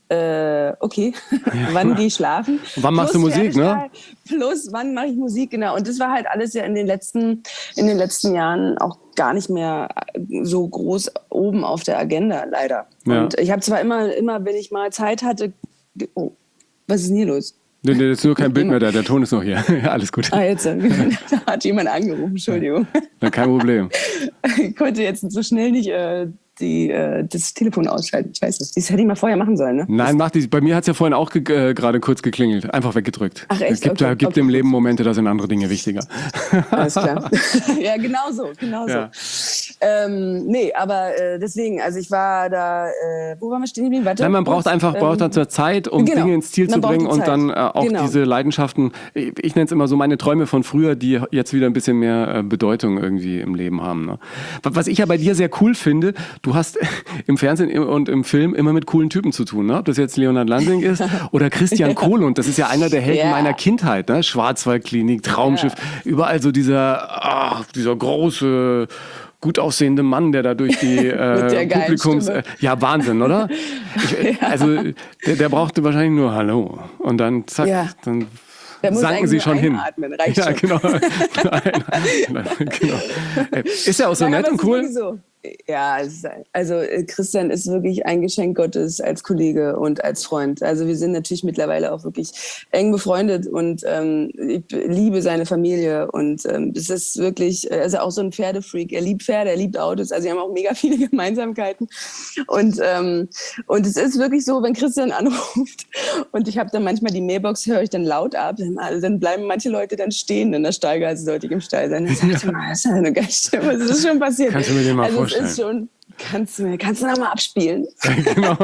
Äh, okay, wann gehe ich schlafen? Und wann machst plus du Musik, ne? Plus, wann mache ich Musik, genau. Und das war halt alles ja in den letzten, in den letzten Jahren auch gar nicht mehr so groß oben auf der Agenda, leider. Ja. Und ich habe zwar immer, immer, wenn ich mal Zeit hatte, oh, was ist denn hier los? Nee, nee, das ist nur kein Bild mehr da, der Ton ist noch hier. Alles gut. Ah, jetzt, da hat jemand angerufen, Entschuldigung. Ja, kein Problem. Ich konnte jetzt so schnell nicht äh, die, äh, das Telefon ausschalten. Ich weiß das. Das hätte ich mal vorher machen sollen, ne? Nein, mach die. Bei mir hat es ja vorhin auch ge- äh, gerade kurz geklingelt. Einfach weggedrückt. Ach echt? Es gibt, okay, äh, gibt okay. im Leben Momente, da sind andere Dinge wichtiger. Alles klar. Ja, genau so. Genau ja. so. Ähm, nee, aber äh, deswegen, also ich war da, äh, wo waren wir stehen geblieben? Warte, Nein, man braucht einfach ähm, braucht dann Zeit, um genau, Dinge ins Ziel zu bringen und dann äh, auch genau. diese Leidenschaften, ich, ich nenne es immer so meine Träume von früher, die jetzt wieder ein bisschen mehr äh, Bedeutung irgendwie im Leben haben. Ne? Was ich ja bei dir sehr cool finde, du hast im Fernsehen und im Film immer mit coolen Typen zu tun, ne? Ob das jetzt Leonhard Lansing ist oder Christian Kohlund, das ist ja einer der Helden yeah. meiner Kindheit, ne? Schwarzwaldklinik, Traumschiff, yeah. überall so dieser, ach, dieser große, gut aussehende Mann, der da durch die äh, Publikums... Äh, ja, Wahnsinn, oder? Ich, ja. Also der, der brauchte wahrscheinlich nur Hallo und dann zack, ja. dann... sanken sie schon hin. Reicht ja, schon. Genau. Nein, nein, genau. Ist ja auch so nett und cool. So. Ja, also Christian ist wirklich ein Geschenk Gottes als Kollege und als Freund. Also wir sind natürlich mittlerweile auch wirklich eng befreundet und ähm, ich liebe seine Familie und ähm, es ist wirklich, also auch so ein Pferdefreak. Er liebt Pferde, er liebt Autos, also wir haben auch mega viele Gemeinsamkeiten und ähm, und es ist wirklich so, wenn Christian anruft und ich habe dann manchmal die Mailbox, höre ich dann laut ab, dann, also dann bleiben manche Leute dann stehen in der Steiger, also sollte ich im Stall sein. Dann sagt er mal, das ist eine geile Stimme, das ist schon passiert. Kannst du mir den mal also vorstellen? Ist schon, kannst du mir, kannst du noch mal abspielen? Genau.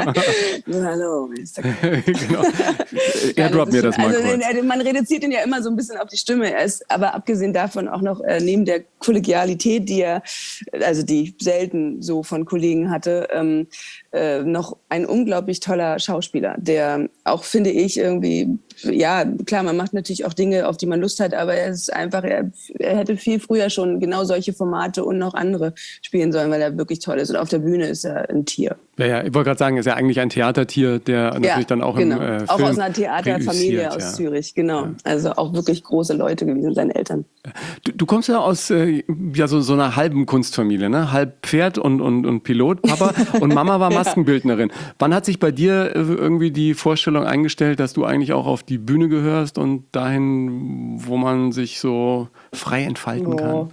Hallo, Mister Genau. Er droppt mir das mal also, kurz. Man reduziert ihn ja immer so ein bisschen auf die Stimme. Er ist aber abgesehen davon auch noch äh, neben der Kollegialität, die er, also die ich selten so von Kollegen hatte, ähm, äh, noch ein unglaublich toller Schauspieler, der auch, finde ich, irgendwie, ja, klar, man macht natürlich auch Dinge, auf die man Lust hat, aber er ist einfach, er, er hätte viel früher schon genau solche Formate und noch andere spielen sollen, weil er wirklich toll ist. Und auf der Bühne ist er ein Tier. Ja, ja, ich wollte gerade sagen, ist ja eigentlich ein Theatertier, der natürlich ja, dann auch genau. im äh, Film auch aus einer Theaterfamilie aus ja. Zürich, genau. Ja. Also auch wirklich große Leute gewesen, seine Eltern. Du, du kommst ja aus äh, ja, so, so einer halben Kunstfamilie, ne? Halb Pferd und, und, und Pilot, Papa und Mama war Maskenbildnerin. Ja. Wann hat sich bei dir äh, irgendwie die Vorstellung eingestellt, dass du eigentlich auch auf die Bühne gehörst und dahin, wo man sich so frei entfalten oh. kann?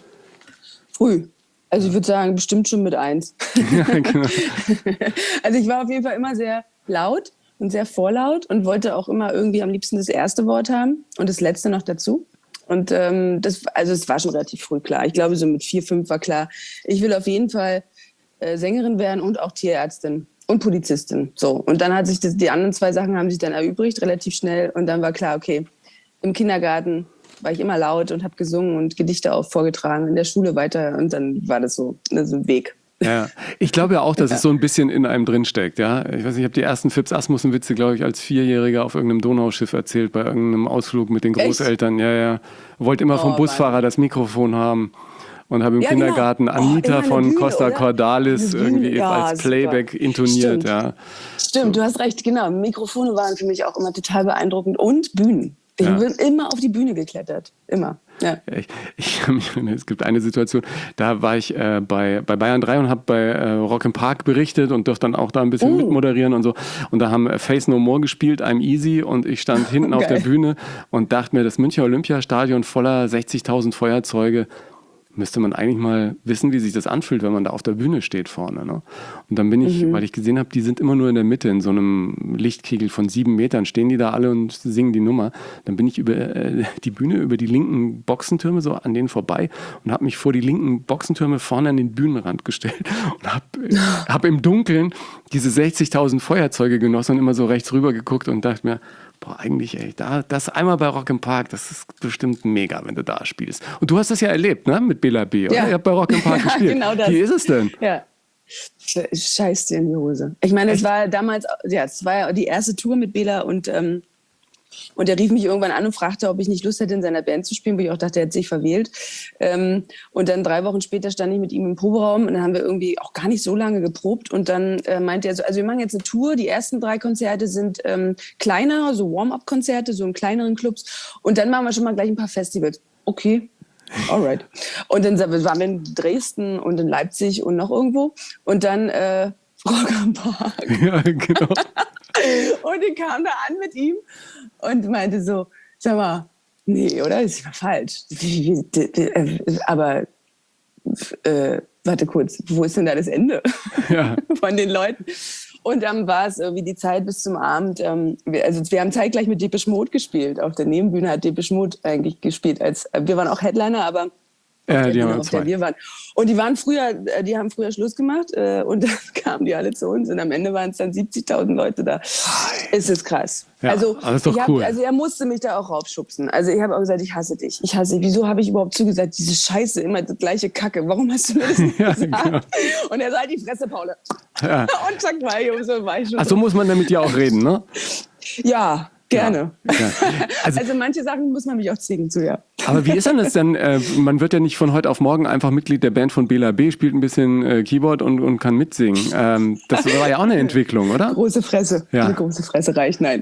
Früh. Also ich würde sagen, bestimmt schon mit eins. Ja, genau. Also ich war auf jeden Fall immer sehr laut und sehr vorlaut und wollte auch immer irgendwie am liebsten das erste Wort haben und das letzte noch dazu. Und ähm, das, also es war schon relativ früh klar. Ich glaube, so mit vier, fünf war klar, ich will auf jeden Fall äh, Sängerin werden und auch Tierärztin und Polizistin. So. Und dann hat sich das, die anderen zwei Sachen haben sich dann erübrigt, relativ schnell. Und dann war klar, okay, im Kindergarten war ich immer laut und habe gesungen und Gedichte auch vorgetragen, in der Schule weiter. Und dann war das so, so ein Weg. Ja, ich glaube ja auch, dass ja. es so ein bisschen in einem drinsteckt. Ja? Ich weiß nicht, ich habe die ersten Fips Asmussen-Witze, glaube ich, als Vierjähriger auf irgendeinem Donauschiff erzählt, bei irgendeinem Ausflug mit den Großeltern. Echt? Ja, ja. Wollte immer oh, vom Busfahrer Mann. das Mikrofon haben und habe im ja, Kindergarten genau. Anita oh, von Bühne, Costa oder? Cordalis irgendwie ja, als Playback super. intoniert. Stimmt. Ja. Stimmt, du hast recht, genau. Mikrofone waren für mich auch immer total beeindruckend und Bühnen. Ich ja. bin immer auf die Bühne geklettert, immer. Ja. Ich, ich, es gibt eine Situation, da war ich äh, bei, bei Bayern drei und habe bei äh, Rock im Park berichtet und durfte dann auch da ein bisschen uh. mitmoderieren und so. Und da haben Face No More gespielt, I'm Easy, und ich stand hinten auf der Bühne und dachte mir, das Münchner Olympiastadion voller sechzigtausend Feuerzeuge, müsste man eigentlich mal wissen, wie sich das anfühlt, wenn man da auf der Bühne steht vorne. Ne? Und dann bin ich, mhm. weil ich gesehen habe, die sind immer nur in der Mitte, in so einem Lichtkegel von sieben Metern, stehen die da alle und singen die Nummer. Dann bin ich über äh, die Bühne, über die linken Boxentürme, so an denen vorbei und habe mich vor die linken Boxentürme vorne an den Bühnenrand gestellt und habe hab im Dunkeln diese sechzigtausend Feuerzeuge genossen und immer so rechts rüber geguckt und dachte mir, boah, eigentlich, ey, da, das einmal bei Rock im Park, das ist bestimmt mega, wenn du da spielst. Und du hast das ja erlebt, ne, mit Bela B, oder? Ja. Ihr habt bei Rock im Park ja, gespielt. Genau das. Wie ist es denn? Ja. Scheiß dir in die Hose. Ich meine, es war damals, ja, es war ja die erste Tour mit Bela und ähm, Und er rief mich irgendwann an und fragte, ob ich nicht Lust hätte, in seiner Band zu spielen, wo ich auch dachte, er hätte sich verwählt. Ähm, und dann drei Wochen später stand ich mit ihm im Proberaum und dann haben wir irgendwie auch gar nicht so lange geprobt. Und dann äh, meinte er so, also wir machen jetzt eine Tour. Die ersten drei Konzerte sind ähm, kleiner, so Warm-up-Konzerte, so in kleineren Clubs. Und dann machen wir schon mal gleich ein paar Festivals. Okay. Alright. Und dann waren wir in Dresden und in Leipzig und noch irgendwo. Und dann äh, Rock am Park. Ja, genau. Und ich kam da an mit ihm und meinte so, sag mal, nee, oder? Das war falsch. Aber äh, warte kurz, wo ist denn da das Ende ja. von den Leuten? Und dann war es irgendwie die Zeit bis zum Abend. Ähm, wir, also wir haben zeitgleich mit Depeche Mode gespielt. Auf der Nebenbühne hat Depeche Mode eigentlich gespielt. Als, äh, wir waren auch Headliner, aber ja, der die Bühne, haben auf der wir waren. Und die waren früher, die haben früher Schluss gemacht äh, und dann kamen die alle zu uns und am Ende waren es dann siebzigtausend Leute da. Es ist krass. Ja, also, das ist doch ich hab, cool. also er musste mich da auch raufschubsen. Also ich habe auch gesagt, ich hasse dich. Ich hasse dich. Wieso habe ich überhaupt zugesagt? Diese Scheiße, immer das gleiche Kacke. Warum hast du mir das nicht ja, gesagt? Genau. Und er sagt, die Fresse, Paula. Ja. Und zack, war ich, so war ich schon. Ach, so muss man damit ja auch reden, ne? Ja. Gerne. Ja, ja. Also, also manche Sachen muss man mich auch zwingen zu, ja. Aber wie ist denn das denn? Äh, man wird ja nicht von heute auf morgen einfach Mitglied der Band von Bela B, spielt ein bisschen äh, Keyboard und, und kann mitsingen. Ähm, das war ja auch eine Entwicklung, oder? Große Fresse. Ja. Eine große Fresse reicht, nein.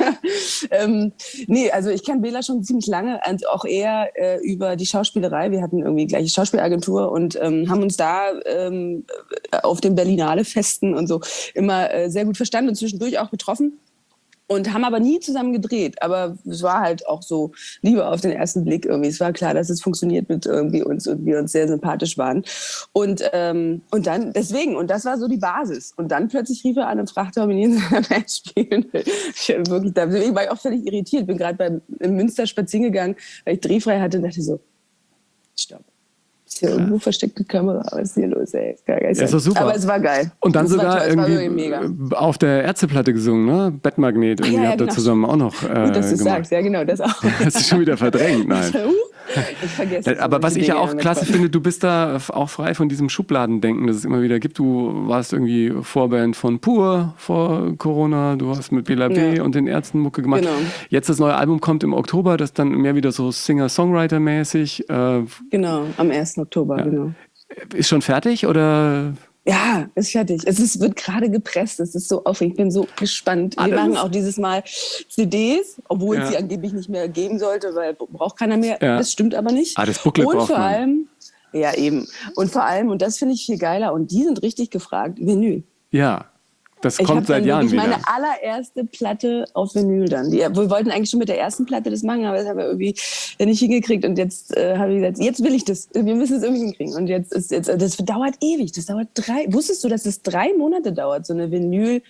ähm, nee, also ich kenne Bela schon ziemlich lange und auch eher äh, über die Schauspielerei. Wir hatten irgendwie gleiche Schauspielagentur und ähm, haben uns da ähm, auf den Berlinale Festen und so immer äh, sehr gut verstanden und zwischendurch auch getroffen. Und haben aber nie zusammen gedreht. Aber es war halt auch so Liebe auf den ersten Blick irgendwie. Es war klar, dass es funktioniert mit irgendwie uns und wir uns sehr sympathisch waren. Und, ähm, und dann, deswegen, und das war so die Basis. Und dann plötzlich rief er an und fragte, ob ich in seiner Band spielen will. Ich, wirklich, deswegen war ich auch völlig irritiert. Bin gerade beim in Münster spazieren gegangen, weil ich drehfrei hatte und dachte so, stopp. Ist hier irgendwo versteckte Kamera, was ist hier los, ey? Geil, geil. Ja, ist doch super. Aber es war geil. Und dann es sogar irgendwie auf der Ärzteplatte gesungen, ne? Bettmagnet, irgendwie ja, ja, habt genau. ihr zusammen auch noch äh, Gut, dass du gemacht. sagst, ja genau, das auch. Das ist schon wieder verdrängt, nein. Ich vergesse. Aber was ich ja auch klasse finde, du bist da auch frei von diesem Schubladendenken, das es immer wieder gibt. Du warst irgendwie Vorband von Pur vor Corona, du hast mit Bela B ja. und den Ärzten Mucke gemacht. Genau. Jetzt das neue Album kommt im Oktober, das dann mehr wieder so Singer-Songwriter-mäßig. Äh, genau, am ersten Oktober, ja. genau. Ist schon fertig oder? Ja, ist fertig. Es ist, wird gerade gepresst. Es ist so aufregend. Ich bin so gespannt. Wir machen auch dieses Mal C Ds, obwohl ja. es sie angeblich nicht mehr geben sollte, weil braucht keiner mehr. Ja. Das stimmt aber nicht. Ah, das Booklet und braucht vor man. allem, ja eben. Und vor allem, und das finde ich viel geiler, und die sind richtig gefragt, Vinyl. Ja. Das ich kommt seit Jahren wieder. Ich habe meine allererste Platte auf Vinyl dann. Die, wir wollten eigentlich schon mit der ersten Platte das machen, aber das haben wir irgendwie nicht hingekriegt. Und jetzt äh, habe ich gesagt, jetzt will ich das. Wir müssen es irgendwie hinkriegen. Und jetzt ist jetzt, das dauert ewig. Das dauert drei. Wusstest du, dass es drei Monate dauert, so eine Vinyl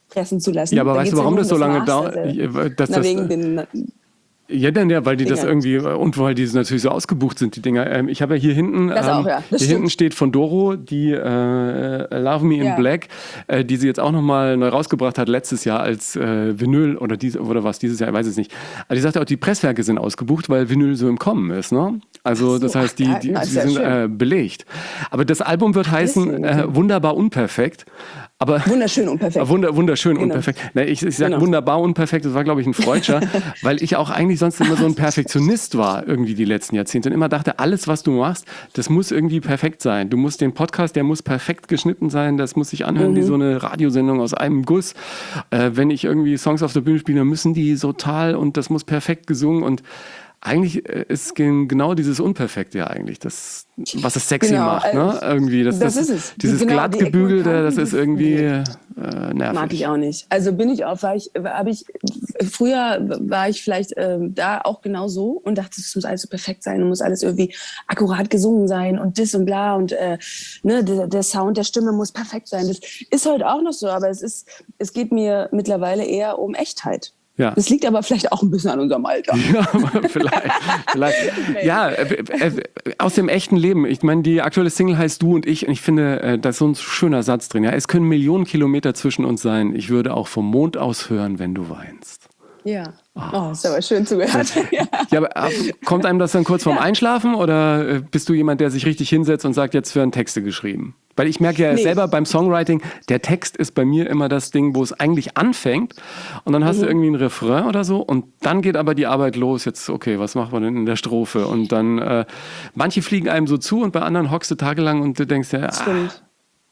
pressen zu lassen. Ja, aber Da weißt du, geht's warum nur das um so lange Master dauert? selber. Dass Na, das, wegen den Ja, dann ja, weil die das Dinger. irgendwie, und weil die natürlich so ausgebucht sind, die Dinger. Ähm, ich habe ja hier hinten, Das ähm, auch, ja. Das hier stimmt. hinten steht von Doro, die äh, Love Me in Ja. Black, äh, die sie jetzt auch nochmal neu rausgebracht hat, letztes Jahr als äh, Vinyl oder, dies, oder was, dieses Jahr, ich weiß es nicht. Aber die sagte auch, die Presswerke sind ausgebucht, weil Vinyl so im Kommen ist, ne? Also Ach so, das heißt, die, ach, die, na, die ist ja sind schön. äh, belegt. Aber das Album wird heißen Deswegen, äh, okay. Wunderbar Unperfekt. Aber Wunderschön und perfekt. Ah, Wunder, wunderschön Genau. unperfekt. Na, ich ich sage Genau. wunderbar unperfekt, das war, glaube ich, ein Freudscher, weil ich auch eigentlich sonst immer so ein Perfektionist war, irgendwie die letzten Jahrzehnte. Und immer dachte, alles, was du machst, das muss irgendwie perfekt sein. Du musst den Podcast, der muss perfekt geschnitten sein, das muss sich anhören Mhm. wie so eine Radiosendung aus einem Guss. Äh, wenn ich irgendwie Songs auf der Bühne spiele, müssen die total und das muss perfekt gesungen und eigentlich äh, ist gen- genau dieses Unperfekte ja eigentlich das, was es sexy Genau, macht, äh, ne? Irgendwie das, das ist es. Dieses Genau, die glattgebügelte, Ecken und das Kanten, ist die- irgendwie äh, nervig. Mag ich auch nicht. Also bin ich auch, war ich, habe ich, früher war ich vielleicht ähm, da auch genau so und dachte, es muss alles so perfekt sein, muss alles irgendwie akkurat gesungen sein und das und bla und äh, ne, der, der Sound der Stimme muss perfekt sein. Das ist heute auch noch so, aber es ist, es geht mir mittlerweile eher um Echtheit. Ja. Das liegt aber vielleicht auch ein bisschen an unserem Alter. Ja, aber vielleicht. vielleicht. Ja, äh, äh, aus dem echten Leben. Ich meine, die aktuelle Single heißt Du und ich. Und ich finde, äh, da ist so ein schöner Satz drin. Ja, es können Millionen Kilometer zwischen uns sein. Ich würde auch vom Mond aus hören, wenn du weinst. Ja. Oh, ist aber schön zugehört. Ja. Ja, aber äh, kommt einem das dann kurz vorm Einschlafen oder äh, bist du jemand, der sich richtig hinsetzt und sagt, jetzt werden Texte geschrieben? Weil ich merke ja Nee. selber beim Songwriting, der Text ist bei mir immer das Ding, wo es eigentlich anfängt und dann hast Mhm. du irgendwie ein Refrain oder so und dann geht aber die Arbeit los. Jetzt, okay, was macht man denn in der Strophe? Und dann, äh, manche fliegen einem so zu und bei anderen hockst du tagelang und du denkst ja, ah, Stimmt.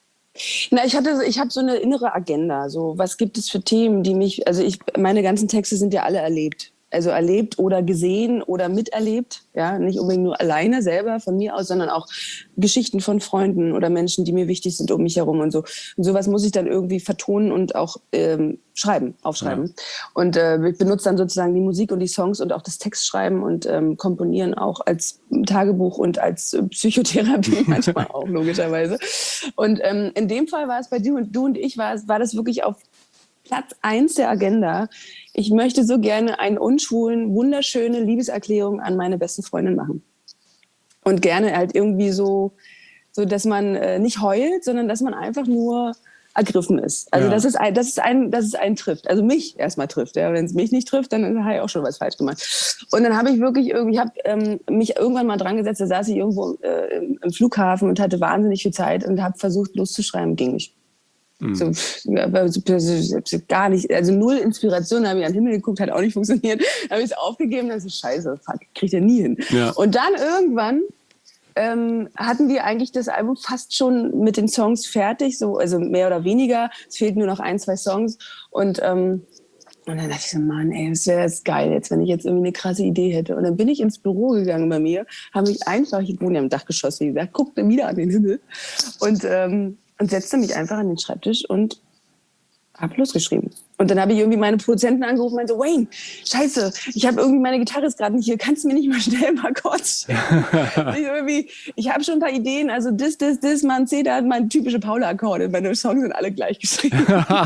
Na, ich hatte, ich habe so eine innere Agenda. So, was gibt es für Themen, die mich, also ich, meine ganzen Texte sind ja alle erlebt. Also erlebt oder gesehen oder miterlebt, ja, nicht unbedingt nur alleine selber von mir aus, sondern auch Geschichten von Freunden oder Menschen, die mir wichtig sind um mich herum und so. Und sowas muss ich dann irgendwie vertonen und auch ähm, schreiben, aufschreiben. Ja. Und äh, ich benutze dann sozusagen die Musik und die Songs und auch das Textschreiben und ähm, Komponieren auch als Tagebuch und als äh, Psychotherapie manchmal auch logischerweise. Und ähm, in dem Fall war es bei dir und du und ich war es, war das wirklich auf Platz eins der Agenda. Ich möchte so gerne eine unschwulen, wunderschöne Liebeserklärung an meine beste Freundin machen. Und gerne halt irgendwie so, so dass man äh, nicht heult, sondern dass man einfach nur ergriffen ist. Also Ja. dass es ein, dass es ein, dass es einen trifft. Also mich erstmal trifft. Ja. Wenn es mich nicht trifft, dann habe ich auch schon was falsch gemacht. Und dann habe ich wirklich irgendwie, ich habe ähm, mich irgendwann mal dran gesetzt, da saß ich irgendwo äh, im, im Flughafen und hatte wahnsinnig viel Zeit und habe versucht loszuschreiben, ging nicht. So, ja, so, so, gar nicht, also null Inspiration, habe ich an den Himmel geguckt, hat auch nicht funktioniert, habe ich es aufgegeben, dann so, scheiße, fuck, kriegt er nie hin. Ja. Und dann irgendwann ähm, hatten wir eigentlich das Album fast schon mit den Songs fertig, so, also mehr oder weniger, es fehlten nur noch ein, zwei Songs und ähm, und dann dachte ich so, Mann, ey, das wäre jetzt geil jetzt, wenn ich jetzt irgendwie eine krasse Idee hätte. Und dann bin ich ins Büro gegangen bei mir, habe mich einfach, ich wohne ja im Dachgeschoss, wie gesagt, guckte wieder an den Himmel und ähm, und setzte mich einfach an den Schreibtisch und habe losgeschrieben. Und dann habe ich irgendwie meine Produzenten angerufen und meinte so, Wayne, scheiße, ich habe irgendwie, meine Gitarre ist gerade nicht hier, kannst du mir nicht mal schnell ein paar Chords schicken? ich irgendwie, ich habe schon ein paar Ideen, also das, das, das, man C, da hat meine typische Paula-Akkorde, meine Songs sind alle gleich geschrieben.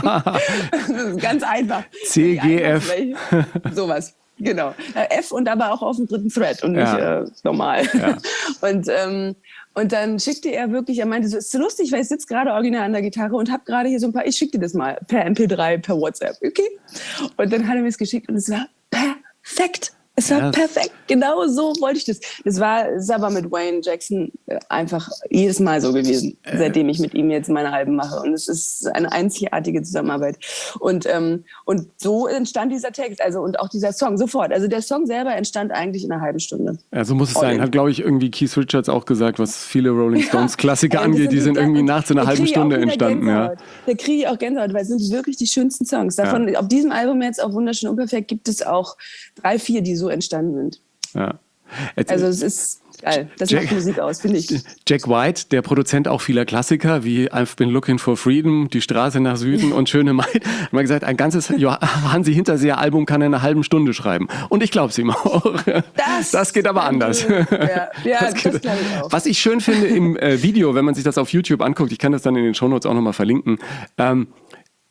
Das ist ganz einfach. C, G, F. Sowas. Genau. F und aber auch auf dem dritten Thread und nicht Ja. äh, normal. Ja. Und, ähm, und dann schickte er wirklich, er meinte, so ist so lustig, weil ich sitze gerade original an der Gitarre und habe gerade hier so ein paar, ich schicke dir das mal per M P drei, per WhatsApp, okay? Und dann hat er mir es geschickt und es war perfekt. Es war Ja. perfekt, genau so wollte ich das. Das war, ist aber mit Wayne Jackson äh, einfach jedes Mal so gewesen, Äh. seitdem ich mit ihm jetzt meine Alben mache. Und es ist eine einzigartige Zusammenarbeit. Und, ähm, und so entstand dieser Text, also und auch dieser Song sofort. Also der Song selber entstand eigentlich in einer halben Stunde. Ja, so muss es All sein. in. Hat, glaube ich, irgendwie Keith Richards auch gesagt, was viele Rolling Stones Klassiker Ey, und das angeht, die sind da- irgendwie nachts in einer da halben kriege ich auch Stunde wieder entstanden. Ja. Gänsehaut. Da kriege ich auch Gänsehaut, weil es sind wirklich die schönsten Songs. Davon, auf diesem Album jetzt, auf Wunderschön Unperfekt, gibt es auch drei, vier, die so entstanden sind. Ja. Jetzt, Also es ist geil. Das Jack- macht Musik aus, finde ich. Jack White, der Produzent auch vieler Klassiker, wie I've Been Looking for Freedom, Die Straße nach Süden und Schöne Maid, hat mal gesagt, ein ganzes Jo- Hansi Hinterseer-Album kann er in einer halben Stunde schreiben. Und ich glaube es ihm auch. Das, Das geht aber anders. Ja, ja das, geht- das glaube ich auch. Was ich schön finde im äh, Video, wenn man sich das auf YouTube anguckt, ich kann das dann in den Shownotes auch nochmal verlinken, ähm,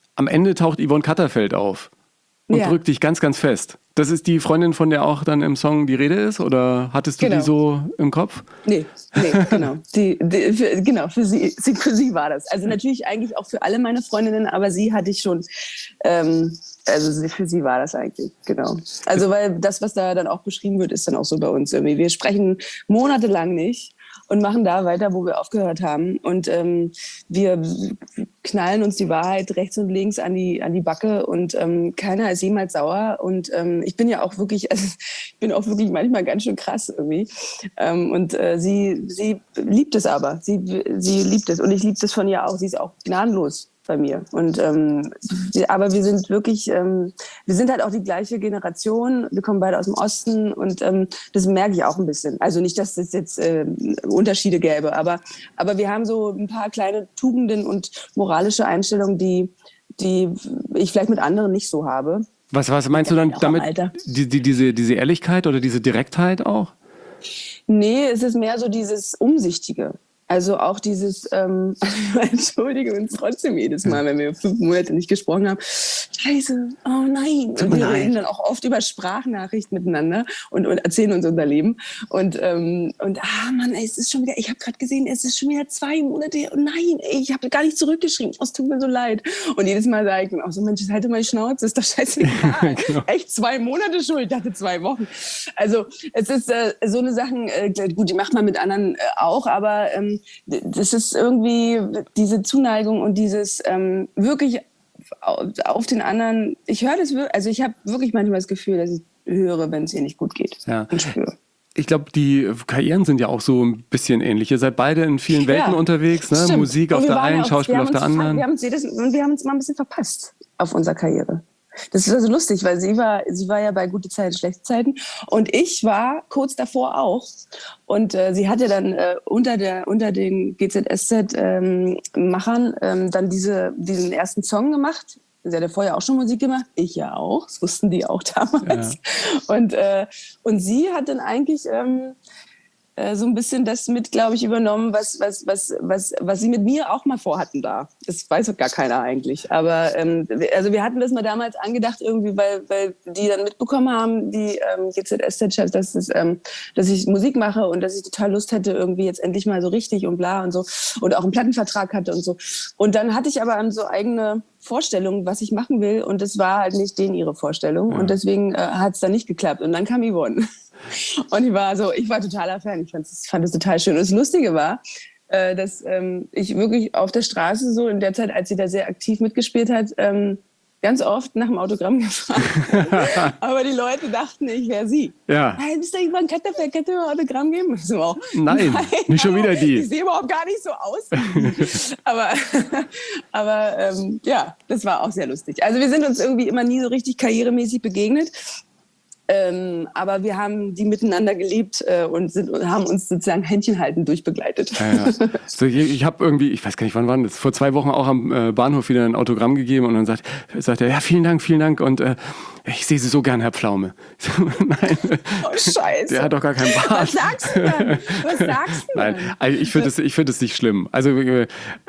am Ende taucht Yvonne Katterfeld auf und Ja. drückt dich ganz, ganz fest. Das ist die Freundin, von der auch dann im Song die Rede ist? Oder hattest du Genau. die so im Kopf? Nee, nee, genau. Die, die, für, genau, für sie, sie, für sie war das. Also natürlich eigentlich auch für alle meine Freundinnen, aber sie hatte ich schon, ähm, also sie, für sie war das eigentlich, genau. Also weil das, was da dann auch beschrieben wird, ist dann auch so bei uns irgendwie. Wir sprechen monatelang nicht und machen da weiter, wo wir aufgehört haben. Und ähm, wir knallen uns die Wahrheit rechts und links an die, an die Backe und ähm, keiner ist jemals sauer. Und ähm, ich bin ja auch wirklich, also ich bin auch wirklich manchmal ganz schön krass irgendwie. Ähm, und äh, sie, sie liebt es aber. Sie, sie liebt es. Und ich liebe das von ihr auch. Sie ist auch gnadenlos bei mir. Und ähm, wir, aber wir sind wirklich, ähm, wir sind halt auch die gleiche Generation. Wir kommen beide aus dem Osten und ähm, das merke ich auch ein bisschen. Also nicht, dass es jetzt äh, Unterschiede gäbe, aber aber wir haben so ein paar kleine Tugenden und moralische Einstellungen, die die ich vielleicht mit anderen nicht so habe. Was, was meinst du dann Auch im damit? Alter. Die, die, diese, diese Ehrlichkeit oder diese Direktheit auch? Nee, es ist mehr so dieses Umsichtige. Also auch dieses, ähm, entschuldige uns trotzdem jedes Mal, wenn wir fünf Monate nicht gesprochen haben. Scheiße, oh nein. Und wir reden dann auch oft über Sprachnachrichten miteinander und, und erzählen uns unser Leben. Und, ähm, und ah Mann, ey, es ist schon wieder, ich habe gerade gesehen, es ist schon wieder zwei Monate her. Oh nein, ey, ich habe gar nicht zurückgeschrieben. Oh, es tut mir so leid. Und jedes Mal sage ich dann auch so, Mensch, halte mal die Schnauze, ist doch scheißegal. Genau. Echt zwei Monate schon, ich dachte zwei Wochen. Also es ist äh, so eine Sachen, äh, gut, die macht man mit anderen äh, auch, aber ähm, das ist irgendwie diese Zuneigung und dieses ähm, wirklich auf den anderen. Ich höre das wirklich, also ich habe wirklich manchmal das Gefühl, dass ich höre, wenn es ihr nicht gut geht. Ja. Und spüre. Ich glaube, die Karrieren sind ja auch so ein bisschen ähnlich. Ihr seid beide in vielen Welten Ja, unterwegs, ne? Stimmt. Musik Und auf wir der waren ja einen, auch- Schauspiel wir auf haben der uns, anderen. Wir haben, uns jedes, und wir haben uns mal ein bisschen verpasst auf unserer Karriere. Das ist also lustig, weil sie war, sie war ja bei gute Zeiten, schlechte Zeiten und ich war kurz davor auch. Und äh, sie hatte dann äh, unter der unter den G Z S Z-Machern ähm, dann diese, diesen ersten Song gemacht. Sie hatte vorher auch schon Musik gemacht, ich ja auch, das wussten die auch damals. Ja. Und, äh, und sie hat dann eigentlich ähm, äh, so ein bisschen das mit, glaube ich, übernommen, was, was, was, was, was sie mit mir auch mal vorhatten da. Das weiß doch gar keiner eigentlich. Aber ähm, also wir hatten das mal damals angedacht, irgendwie, weil, weil die dann mitbekommen haben, die ähm, G Z S Z-Chefs, dass, das, ähm, dass ich Musik mache und dass ich total Lust hätte, irgendwie jetzt endlich mal so richtig und bla und so. Und auch einen Plattenvertrag hatte und so. Und dann hatte ich aber an so eigene Vorstellungen, was ich machen will. Und das war halt nicht denen ihre Vorstellung. Ja. Und deswegen äh, hat es dann nicht geklappt. Und dann kam Yvonne. Und ich war so, ich war totaler Fan. Ich fand es fand es total schön. Und das Lustige war, äh, dass ähm, ich wirklich auf der Straße so in der Zeit, als sie da sehr aktiv mitgespielt hat, ähm, ganz oft nach dem Autogramm gefragt. Aber die Leute dachten, ich wäre sie. Ja. Hey, bist du Yvonne Katterfeld? Kannst du mir ein Autogramm geben? So, auch, nein, nein, nicht schon wieder die. Ich sehe überhaupt gar nicht so aus. aber aber ähm, ja, das war auch sehr lustig. Also wir sind uns irgendwie immer nie so richtig karrieremäßig begegnet. Ähm, aber wir haben die miteinander gelebt äh, und, sind, und haben uns sozusagen Händchenhalten durchbegleitet. Ja, ja. So, ich ich habe irgendwie, ich weiß gar nicht, wann war das, vor zwei Wochen auch am äh, Bahnhof wieder ein Autogramm gegeben und dann sagt, sagt er, ja, vielen Dank, vielen Dank und äh, ich sehe Sie so gern, Herr Pflaume. Nein. Oh, Scheiße. Der hat doch gar keinen Bart. Was sagst du denn? Was sagst du Nein, denn? also ich finde es ich find es nicht schlimm. Also äh,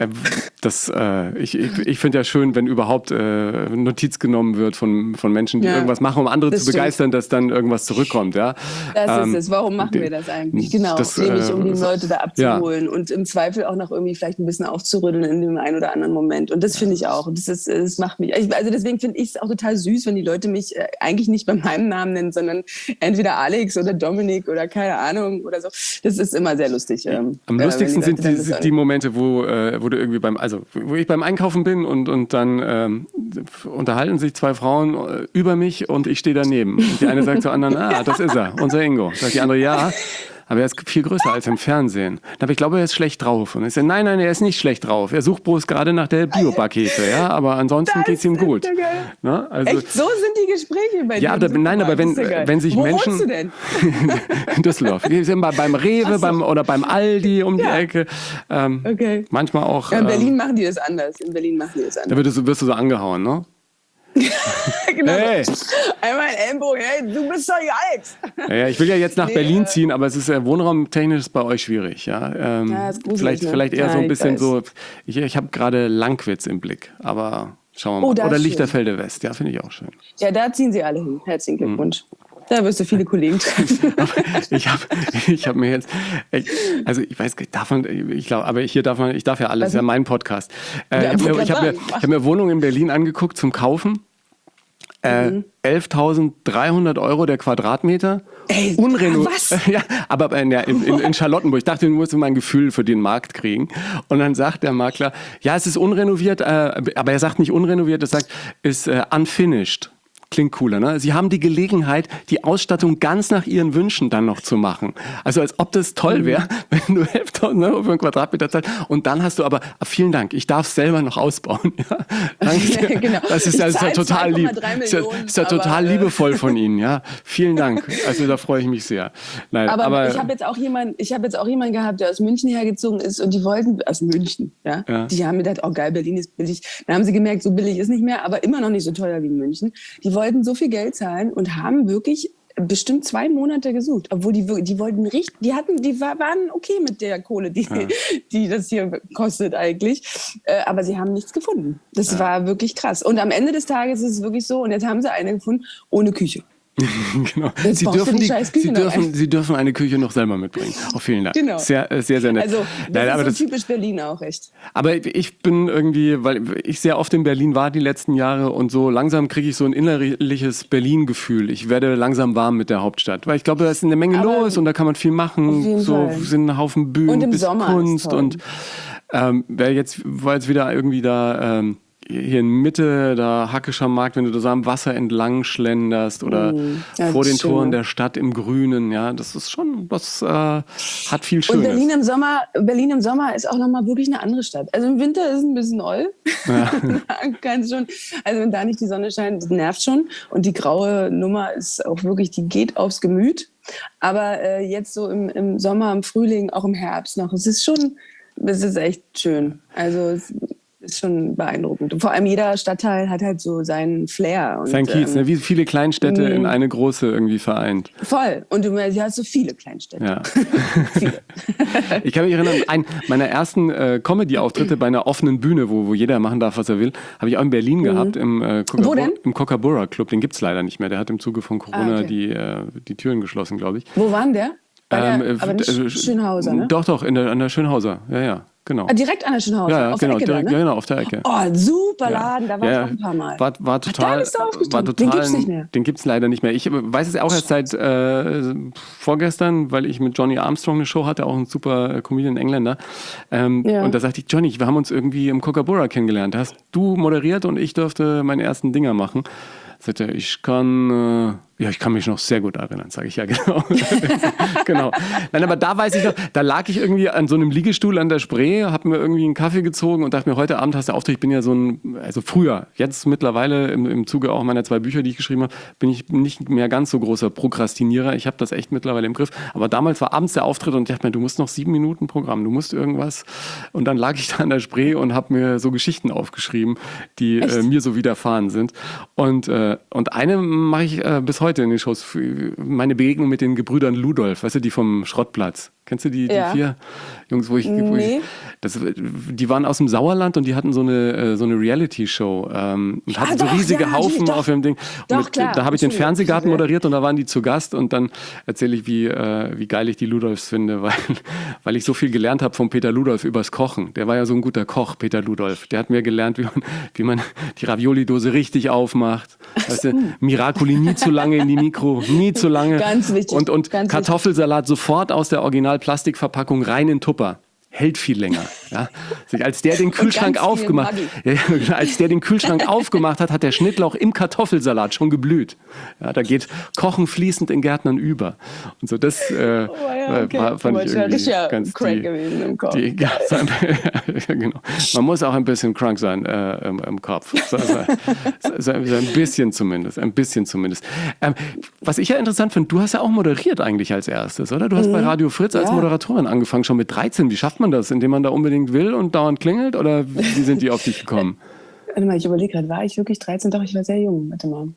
das, äh, ich, ich, ich finde ja schön, wenn überhaupt äh, Notiz genommen wird von, von Menschen, die Ja, irgendwas machen, um andere zu stimmt. begeistern, dass dann irgendwas zurückkommt. Ja? Das ähm, ist es. Warum machen wir das eigentlich? Genau, das, nämlich um die äh, Leute da abzuholen ja. und im Zweifel auch noch irgendwie vielleicht ein bisschen aufzurütteln in dem einen oder anderen Moment. Und das finde ich auch. Das, ist, das macht mich. Also deswegen finde ich es auch total süß, wenn die Leute mich äh, eigentlich nicht bei meinem Namen nennen, sondern entweder Alex oder Dominik oder keine Ahnung oder so. Das ist immer sehr lustig. Ähm, Am äh, lustigsten die sind die, sind die Momente, wo, äh, wo du irgendwie beim, also wo ich beim Einkaufen bin und, und dann ähm, unterhalten sich zwei Frauen äh, über mich und ich stehe daneben. Und die eine sagt zur anderen, ah, das ist er, unser Ingo. Sagt die andere, ja. Aber er ist viel größer als im Fernsehen. Aber ich glaube, er ist schlecht drauf. Und ich sage, nein, nein, er ist nicht schlecht drauf. Er sucht bloß gerade nach der Biobackhefe, ja. Aber ansonsten geht es ihm gut. Ne? Also, echt, so sind die Gespräche bei dir? Ja, da, nein, aber wenn, wenn sich Wo Menschen... Wo wohnst du denn? In Düsseldorf. Wir sind bei, beim Rewe so. beim, oder beim Aldi um ja. die Ecke. Ähm, okay. Manchmal auch... Ja, in Berlin ähm, machen die das anders. In Berlin machen die das anders. Da wirst du, wirst du so angehauen, ne? Genau. Hey. Einmal ein Ellenbogen, hey, du bist doch hier Alex. Ja, ja, ich will ja jetzt nach Nee, Berlin äh, ziehen, aber es ist ja wohnraumtechnisch bei euch schwierig. Ja, ähm, Ja, ist gruselig, vielleicht, ne? vielleicht eher Ja, so ein ich bisschen weiß. so, ich, ich habe gerade Langwitz im Blick, aber Schauen wir Oh, mal. das Oder ist Lichterfelde West, ja, finde ich auch schön. Ja, da ziehen sie alle hin. Herzlichen Glückwunsch. Da wirst du viele Kollegen treffen. Ich habe ich hab mir jetzt, ich, also ich weiß, darf man, ich glaube, aber hier darf man, ich darf ja alles, Was? ja mein Podcast. Äh, Ja, ich habe mir, wollte ich hab mir, gerade sagen, ich hab mir Wohnungen in Berlin angeguckt zum Kaufen. Äh, Mhm. elftausenddreihundert Euro der Quadratmeter. Ey, Unrenoviert. was? Ja, aber in, in, in, in Charlottenburg. Ich dachte, du musst mal ein Gefühl für den Markt kriegen. Und dann sagt der Makler, ja, es ist unrenoviert, äh, aber er sagt nicht unrenoviert, er sagt, ist äh, unfinished. Klingt cooler, ne? Sie haben die Gelegenheit, die Ausstattung ganz nach Ihren Wünschen dann noch zu machen. Also als ob das toll wäre, wenn du elftausend Euro für einen Quadratmeter zahlst und dann hast du aber, ah, vielen Dank, ich darf es selber noch ausbauen. Ja? Danke. Genau. Das ist ja, das ist ja total lieb. Ist ja, ist ja total aber, liebevoll von Ihnen, ja. Vielen Dank. Also da freue ich mich sehr. Nein, Aber, aber ich habe jetzt auch jemanden, ich habe jetzt auch jemanden gehabt, der aus München hergezogen ist und die wollten aus München, ja. Ja. Die haben gedacht, oh geil, Berlin ist billig. Dann haben sie gemerkt, so billig ist nicht mehr, aber immer noch nicht so teuer wie in München. Die wollten so viel Geld zahlen und haben wirklich bestimmt zwei Monate gesucht, obwohl die die wollten richtig, die hatten, die war, waren okay mit der Kohle, die, Ja. die das hier kostet eigentlich, äh, aber sie haben nichts gefunden. Das Ja. war wirklich krass. Und am Ende des Tages ist es wirklich so, und jetzt haben sie eine gefunden ohne Küche. genau. Jetzt Sie brauchst du dürfen, die die, scheiß Küche Sie, noch dürfen, ein. Sie dürfen eine Küche noch selber mitbringen. Auch vielen Dank. Genau. Sehr, äh, sehr, sehr nett. Also das Nein, ist aber so das, typisch Berlin auch echt. Aber ich bin irgendwie, weil ich sehr oft in Berlin war die letzten Jahre und so langsam kriege ich so ein innerliches Berlin-Gefühl. Ich werde langsam warm mit der Hauptstadt, weil ich glaube, da ist eine Menge Aber los und da kann man viel auf machen. jeden So Fall. sind ein Haufen Bühnen, Und im bis Sommer ist Kunst toll. und ähm, wer jetzt war jetzt wieder irgendwie da. Ähm, hier in Mitte, da Hackescher Markt, wenn du da so am Wasser entlang schlenderst oder Mm, ja, vor den schön, Toren ne? der Stadt im Grünen, ja, das ist schon, das äh, hat viel Und Schönes. Berlin im Sommer, Berlin im Sommer ist auch nochmal wirklich eine andere Stadt. Also im Winter ist es ein bisschen oll. Ja. Kann schon, also wenn da nicht die Sonne scheint, das nervt schon. Und die graue Nummer ist auch wirklich, die geht aufs Gemüt. Aber äh, jetzt so im, im Sommer, im Frühling, auch im Herbst noch, es ist schon, es ist echt schön. Also es ist schon beeindruckend. Und vor allem jeder Stadtteil hat halt so seinen Flair. Und, Sein Kiez, ähm, ne? Wie viele Kleinstädte in mm. eine große irgendwie vereint. Voll. Und du hast so viele Kleinstädte. Ja. Viele. Ich kann mich erinnern, einen meiner ersten äh, Comedy-Auftritte bei einer offenen Bühne, wo, wo jeder machen darf, was er will, habe ich auch in Berlin gehabt, im, äh, Mhm. Wo denn? im Kookaburra Club. Den gibt es leider nicht mehr. Der hat im Zuge von Corona Ah, okay. die, äh, die Türen geschlossen, glaube ich. Wo waren der? Bei der Ähm, äh, aber nicht äh, Schönhauser, ne? Doch, doch, in der, an der Schönhauser. Ja, ja, genau. Ah, direkt an der Schönhauser, Ja, ja, auf genau, der Ecke direkt, da, ne? ja, genau, auf der Ecke. Oh, super Ja. Laden, da war Ja, ich auch ein paar Mal. War, war Ach, da total, bist du war aufgestanden. total, Den gibt's nicht mehr. Den gibt's leider nicht mehr. Ich weiß es auch erst seit äh, vorgestern, weil ich mit Johnny Armstrong eine Show hatte, auch ein super äh, Comedian Engländer. Ähm, Ja. Und da sagte ich, Johnny, wir haben uns irgendwie im Kookaburra kennengelernt. Da hast du moderiert und ich durfte meine ersten Dinger machen. Sagte er, ich kann, äh, ja, ich kann mich noch sehr gut erinnern, sage ich ja, genau. genau. Nein, aber da weiß ich noch, da lag ich irgendwie an so einem Liegestuhl an der Spree, habe mir irgendwie einen Kaffee gezogen und dachte mir, heute Abend hast du Auftritt. Ich bin ja so ein, also früher, jetzt mittlerweile im, im Zuge auch meiner zwei Bücher, die ich geschrieben habe, bin ich nicht mehr ganz so großer Prokrastinierer. Ich habe das echt mittlerweile im Griff. Aber damals war abends der Auftritt und ich dachte mir, du musst noch sieben Minuten Programm, du musst irgendwas. Und dann lag ich da an der Spree und habe mir so Geschichten aufgeschrieben, die äh, mir so widerfahren sind. Und äh, Und eine mache ich äh, bis heute in den Shows. Meine Begegnung mit den Gebrüdern Ludolf, weißt du, die vom Schrottplatz. Kennst du die, die Ja. vier Jungs, wo ich, wo Nee. ich das, die waren aus dem Sauerland und die hatten so eine, äh, so eine Reality-Show ähm, und hatten so doch, riesige ja, Haufen doch. auf ihrem Ding. Und Doch, mit, klar. da habe ich den Entschuldigung. Fernsehgarten Ja. moderiert und da waren die zu Gast und dann erzähle ich, wie, äh, wie geil ich die Ludolfs finde, weil, weil ich so viel gelernt habe von Peter Ludolf übers Kochen. Der war ja so ein guter Koch, Peter Ludolf. Der hat mir gelernt, wie man, wie man die Ravioli-Dose richtig aufmacht. Weißt du, Miracoli nie zu lange in die Mikro, nie zu lange. Ganz wichtig, Und, und ganz Kartoffelsalat sofort aus der Original-Plastikverpackung rein in Tupper. Hält viel länger. Ja. Als der den Kühlschrank ganz viel aufgemacht, ja, als der den Kühlschrank aufgemacht hat, hat der Schnittlauch im Kartoffelsalat schon geblüht. Ja, da geht Kochen fließend in Gärtnern über. Und so das äh, Oh ja, okay. war, fand Aber ich ist ja irgendwie richtig ganz crank die, gewesen im Kopf. die, ja, so ein- ja, genau. Man muss auch ein bisschen crank sein äh, im, im Kopf. So, so, so, so ein bisschen zumindest, ein bisschen zumindest. Ähm, was ich ja interessant finde, du hast ja auch moderiert eigentlich als erstes, oder? Du hast bei Radio Fritz als Ja. Moderatorin angefangen, schon mit dreizehn. Wie schafft man das? Indem man da unbedingt will und dauernd klingelt? Oder wie sind die auf dich gekommen? Warte mal, ich überlege gerade, war ich wirklich dreizehn? Doch, ich war sehr jung. Warte mal.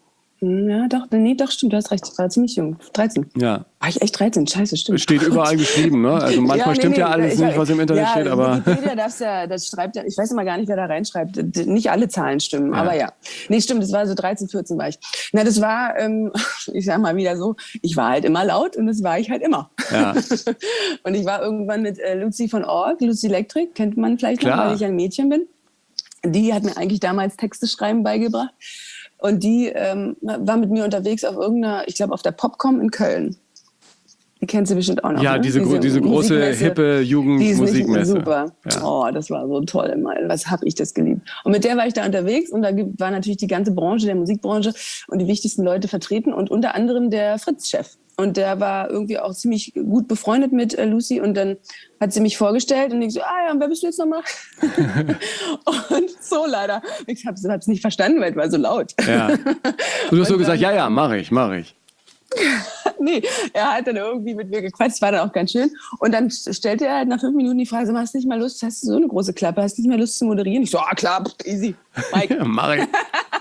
Ja, doch, nee, doch, stimmt, du hast recht, ich war ziemlich jung, dreizehn. Ja. War ich echt dreizehn? Scheiße, stimmt. Steht überall geschrieben, ne? Also manchmal Ja, nee, stimmt nee, ja alles ich- nicht, was im Internet ja, steht, aber... Wikipedia darf's ja, das schreibt ja, ich weiß immer gar nicht, wer da reinschreibt. D- Nicht alle Zahlen stimmen, Ja. aber ja. Nee, stimmt, das war so dreizehn, vierzehn war ich. Na, das war, ähm, ich sag mal wieder so, ich war halt immer laut und das war ich halt immer. Ja. Und ich war irgendwann mit äh, Lucy von Org, Lucy Electric, kennt man vielleicht Klar. noch, weil ich ein Mädchen bin. Die hat mir eigentlich damals Texte schreiben beigebracht. Und die ähm, war mit mir unterwegs auf irgendeiner, ich glaube auf der Popcom in Köln. Die kennst du bestimmt auch noch. Ja, ne? diese, gro- diese große, Musikmesse. hippe Die ist nicht Jugendmusikmesse. super. Ja. Oh, das war so toll. Mann. Was habe ich das geliebt. Und mit der war ich da unterwegs und da gibt- war natürlich die ganze Branche, der Musikbranche und die wichtigsten Leute vertreten und unter anderem der Fritz-Chef. Und der war irgendwie auch ziemlich gut befreundet mit äh, Lucy und dann hat sie mich vorgestellt und ich so, ah ja, wer bist du jetzt nochmal? Und so leider. Ich habe es nicht verstanden, weil es war so laut. Ja. Und du hast so gesagt, ja, ja, mache ich, mache ich. Nee, er hat dann irgendwie mit mir gequatscht, war dann auch ganz schön. Und dann stellte er halt nach fünf Minuten die Frage, sag mal, hast du nicht mal Lust, hast du so eine große Klappe, hast du nicht mal Lust zu moderieren? Ich so, ah klar, easy, Mike. Ja, mache ich.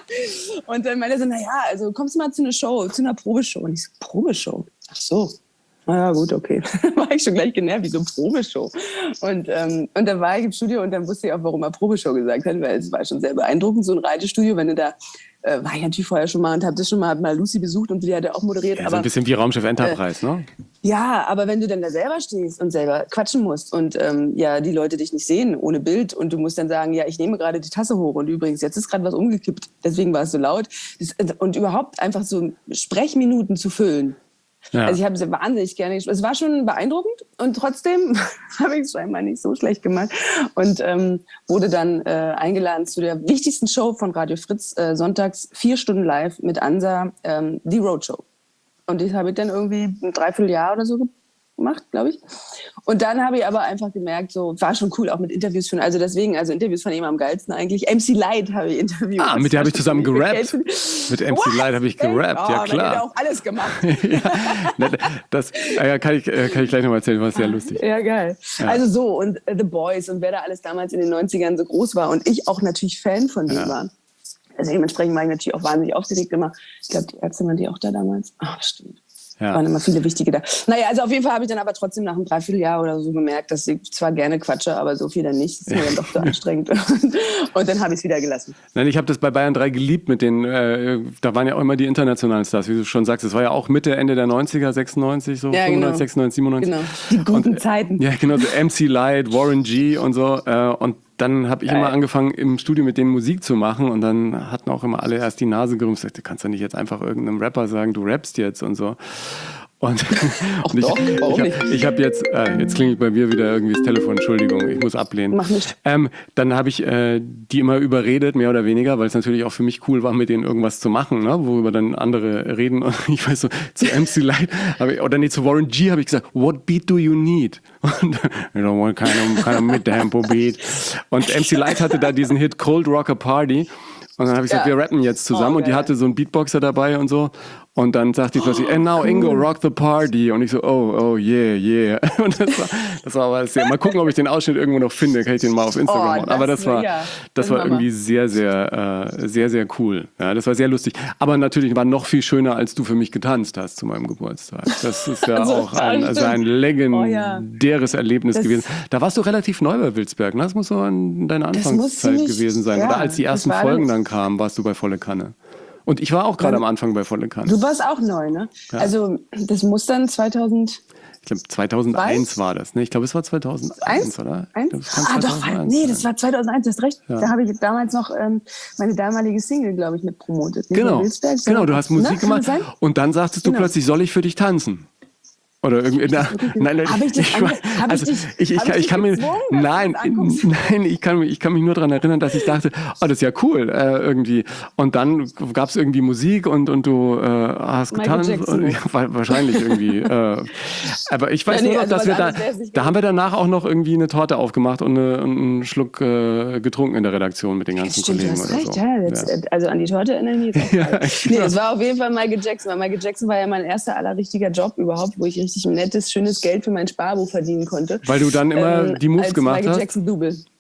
Und dann meinte er so, naja, also kommst du mal zu einer Show, zu einer Probeshow. Und ich so, Probeshow? Ach so. Na ja, gut, okay. Dann war ich schon gleich genervt, wie so Probeshow. Und, ähm, und dann war ich im Studio und dann wusste ich auch, warum er Probeshow gesagt hat, weil es war schon sehr beeindruckend, so ein Reitestudio, wenn du da, äh, war ich natürlich vorher schon mal und habe das schon mal, hab mal Lucy besucht und die hat ja auch moderiert. Ja, aber so ein bisschen wie Raumschiff Enterprise, ne? ja, aber wenn du dann da selber stehst und selber quatschen musst und ähm, ja die Leute dich nicht sehen ohne Bild und du musst dann sagen, ja, ich nehme gerade die Tasse hoch und übrigens, jetzt ist gerade was umgekippt, deswegen war es so laut. Das, und überhaupt einfach so Sprechminuten zu füllen. Ja. Also ich habe es wahnsinnig gerne gespielt. Es war schon beeindruckend und trotzdem habe ich es scheinbar nicht so schlecht gemacht und ähm, wurde dann äh, eingeladen zu der wichtigsten Show von Radio Fritz, äh, sonntags vier Stunden live mit Ansa, ähm, die Roadshow. Und die habe ich dann irgendwie ein Dreivierteljahr oder so gemacht, glaube ich. Und dann habe ich aber einfach gemerkt, so war schon cool, auch mit Interviews führen. Also deswegen, also Interviews fand ich immer am geilsten eigentlich. M C Light habe ich interviewt. Ah, mit der habe ich zusammen gerappt. Mit Mit M C Light habe ich gerappt, oh, ja Man hätte klar. auch alles gemacht. Ja, ne, das äh, kann, ich, äh, kann ich gleich noch mal erzählen, war sehr lustig. Ja, geil. Ja. Also so, und äh, The Boys und wer da alles damals in den neunzigern so groß war und ich auch natürlich Fan von denen Ja. war. Also dementsprechend war ich natürlich auch wahnsinnig aufgeregt immer. Ich glaube, die Ärzte waren die auch da damals. Ach, stimmt. Ja. Waren immer viele wichtige da. Naja, also auf jeden Fall habe ich dann aber trotzdem nach einem Dreivierteljahr oder so gemerkt, dass ich zwar gerne quatsche, aber so viel dann nicht. Das ist mir dann doch so anstrengend. Und dann habe ich es wieder gelassen. Nein, ich habe das bei Bayern drei geliebt mit den, äh, da waren ja auch immer die internationalen Stars, wie du schon sagst. Das war ja auch Mitte, Ende der neunziger, sechsundneunzig, so Ja, genau. fünfundneunzig, sechsundneunzig, siebenundneunzig. Genau. Die guten Zeiten. Ja, genau, so M C Light, Warren G und so. Äh, und dann habe ich Geil. immer angefangen, im Studio mit denen Musik zu machen und dann hatten auch immer alle erst die Nase gerümpft. Sagte, du kannst ja nicht jetzt einfach irgendeinem Rapper sagen, du rappst jetzt und so. Und, und ich, doch, warum ich, hab- ich habe jetzt, äh, jetzt klingelt bei mir wieder irgendwie das Telefon, Entschuldigung, ich muss ablehnen. Mach nicht. Ähm, dann habe ich äh, die immer überredet, mehr oder weniger, weil es natürlich auch für mich cool war, mit denen irgendwas zu machen, ne? Worüber dann andere reden. Und ich weiß so, zu M C Light, hab ich, oder nee, zu Warren G habe ich gesagt, what beat do you need? Und you know, what kind of, kind of mid-tempo beat. Und M C Light hatte da diesen Hit Cold Rocker Party. Und dann habe ich gesagt, Ja. wir rappen jetzt zusammen. Oh, und die geil. hatte so einen Beatboxer dabei und so. Und dann sagte ich plötzlich, and now Ingo, rock the party. Und ich so, oh, oh, yeah, yeah. Und das war, das war aber sehr, mal gucken, ob ich den Ausschnitt irgendwo noch finde. Kann ich den mal auf Instagram Oh, machen. Aber das das war, wär- ja, das das war Hammer. irgendwie sehr, sehr, äh, sehr, sehr cool. Ja, das war sehr lustig. Aber natürlich war noch viel schöner, als du für mich getanzt hast zu meinem Geburtstag. Das ist ja Also, auch ein, das also ein stimmt. legendäres Erlebnis Das- gewesen. Da warst du relativ neu bei Wilsberg, ne? Das muss so in deiner muss Anfangszeit ziemlich- gewesen sein. ja, Oder als die das ersten war Folgen dann- dann kamen, warst du bei Volle Kanne. Und ich war auch gerade am Anfang bei Volle Kanne. Du warst auch neu, ne? Also das muss dann zweitausend Ich glaube, zweitausendeins Weiß? war das. Ne? Ich glaube, es war zweitausendeins, Eins? oder? Ich Eins? glaub, es kann Ah, doch, zweitausendeins nee, das sein. war zweitausendeins, du hast recht. Ja. Da habe ich damals noch ähm, meine damalige Single, glaube ich, mit promotet. Nicht Genau, nur Wilsberg, genau, sondern du auch- hast Musik ne? Kann gemacht das sein? und dann sagtest du Genau. plötzlich, soll ich für dich tanzen? Oder irgendwie, na, nein, nein, Hab ich dich ange- hab ich also dich- ich, ich, hab kann, ich ich kann dich mir, gezwungen, dass du nein, das anguckst? nein, ich kann, mich- ich kann mich nur daran erinnern, dass ich dachte, oh, das ist ja cool, äh, irgendwie. Und dann gab es irgendwie Musik und, und du äh, hast Michael getanzt. Jackson. Und, ja, wa- wahrscheinlich irgendwie. äh, aber ich weiß Ja, nee, nur noch, also dass was wir da, anderes wär's nicht da haben wir danach auch noch irgendwie eine Torte aufgemacht und, eine, und einen Schluck äh, getrunken in der Redaktion mit den ganzen Stimmt, du Kollegen hast oder recht, so. ja, jetzt, Ja. äh, also an die Torte erinnere ich mich jetzt auch. Ja, gerade. genau. Nee, es war auf jeden Fall Michael Jackson, weil Michael Jackson war ja mein erster aller richtiger Job überhaupt, wo ich richtig nettes, schönes Geld für mein Sparbuch verdienen konnte. Weil du dann immer Ähm, die Moves als gemacht Michael hast. Jackson Double.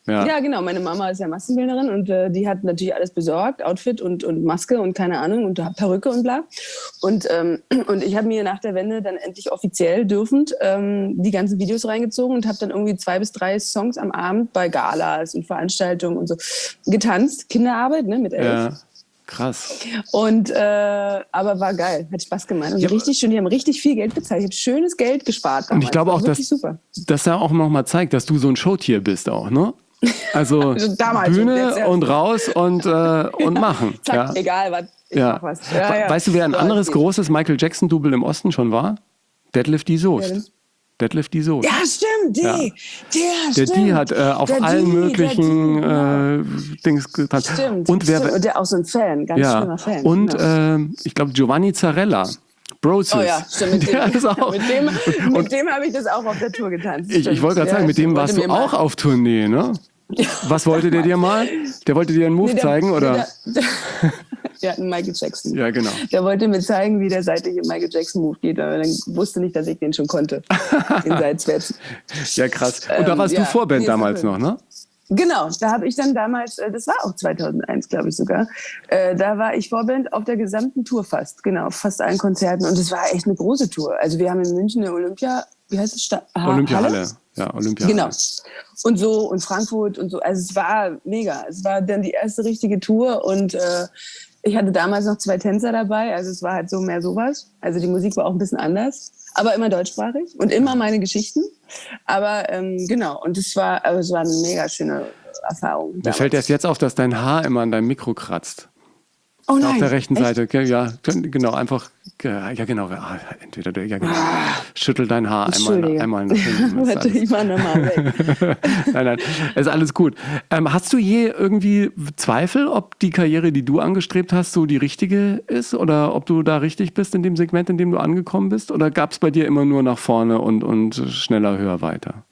Ja. ja, genau. Meine Mama ist ja Maskenbildnerin und äh, die hat natürlich alles besorgt, Outfit und, und Maske und keine Ahnung und Perücke und bla. Und, ähm, und ich habe mir nach der Wende dann endlich offiziell dürfend ähm, die ganzen Videos reingezogen und habe dann irgendwie zwei bis drei Songs am Abend bei Galas und Veranstaltungen und so getanzt. Kinderarbeit, ne, mit elf. Ja. Krass. Und, äh, aber war geil, hat Spaß gemacht. Und Ja. richtig schön, die haben richtig viel Geld bezahlt. Ich habe schönes Geld gespart. Und ich glaube auch, dass super. das ja auch nochmal zeigt, dass du so ein Showtier bist auch, ne? Also, Also damals Bühne schon, jetzt, ja. und raus und, äh, und machen. Zack, ja. egal was, ich Ja. mach was. Ja, ja. Weißt du, wer ein So, anderes okay. großes Michael Jackson-Double im Osten schon war? Deadlift die Wer denn? Soest. Deadlift die Soest. Ja, stimmt, die, Ja. der, Der stimmt. Die hat äh, auf Der allen Die, möglichen der Die, äh, Dings getan. Stimmt, Und wer, stimmt. Und der auch so ein Fan, ganz ja. schlimmer Fan. Und ja. äh, ich glaube Giovanni Zarella. Brosis. Oh ja, stimmt. Mit Der dem, ist auch, mit dem, und mit dem habe ich das auch auf der Tour getanzt. ich, ich wollte gerade Ja, sagen, mit dem wollte warst du mir mal- auch auf Tournee, ne? Was wollte der dir mal? Der wollte dir einen Move Nee, der- zeigen, oder? Der, der, der hat einen Michael Jackson. Ja, genau. Der wollte mir zeigen, wie der seitliche Michael Jackson-Move geht, aber dann wusste nicht, dass ich den schon konnte. Den seitwärts. Ja, krass. Und da Ähm, warst ja, du Vorband nee, damals ist noch, ne? Genau, da habe ich dann damals, äh, das war auch zweitausendeins, glaube ich sogar, äh, da war ich Vorband auf der gesamten Tour fast, genau, auf fast allen Konzerten und es war echt eine große Tour. Also wir haben in München eine Olympia, wie heißt es? Sta- ha- Olympiahalle. Halle? Ja, Olympia. Genau. Und so und Frankfurt und so. Also es war mega. Es war dann die erste richtige Tour und äh, ich hatte damals noch zwei Tänzer dabei. Also es war halt so mehr sowas. Also die Musik war auch ein bisschen anders, aber immer deutschsprachig und immer meine Geschichten. Aber ähm, genau. Und es war, also es war eine mega schöne Erfahrung. Mir damals. fällt erst jetzt auf, dass dein Haar immer an deinem Mikro kratzt. Oh Da nein. auf der rechten Echt? Seite. Gell? Ja, genau, einfach. Ja, genau. Ah, entweder du, ja, genau. Schüttel dein Haar einmal, Entschuldige. einmal nach hinten. Das ist Warte, alles- ich mach nochmal weg. Nein, nein, ist alles gut. Ähm, hast du je irgendwie Zweifel, ob die Karriere, die du angestrebt hast, so die richtige ist? Oder ob du da richtig bist in dem Segment, in dem du angekommen bist? Oder gab es bei dir immer nur nach vorne und, und schneller, höher, weiter?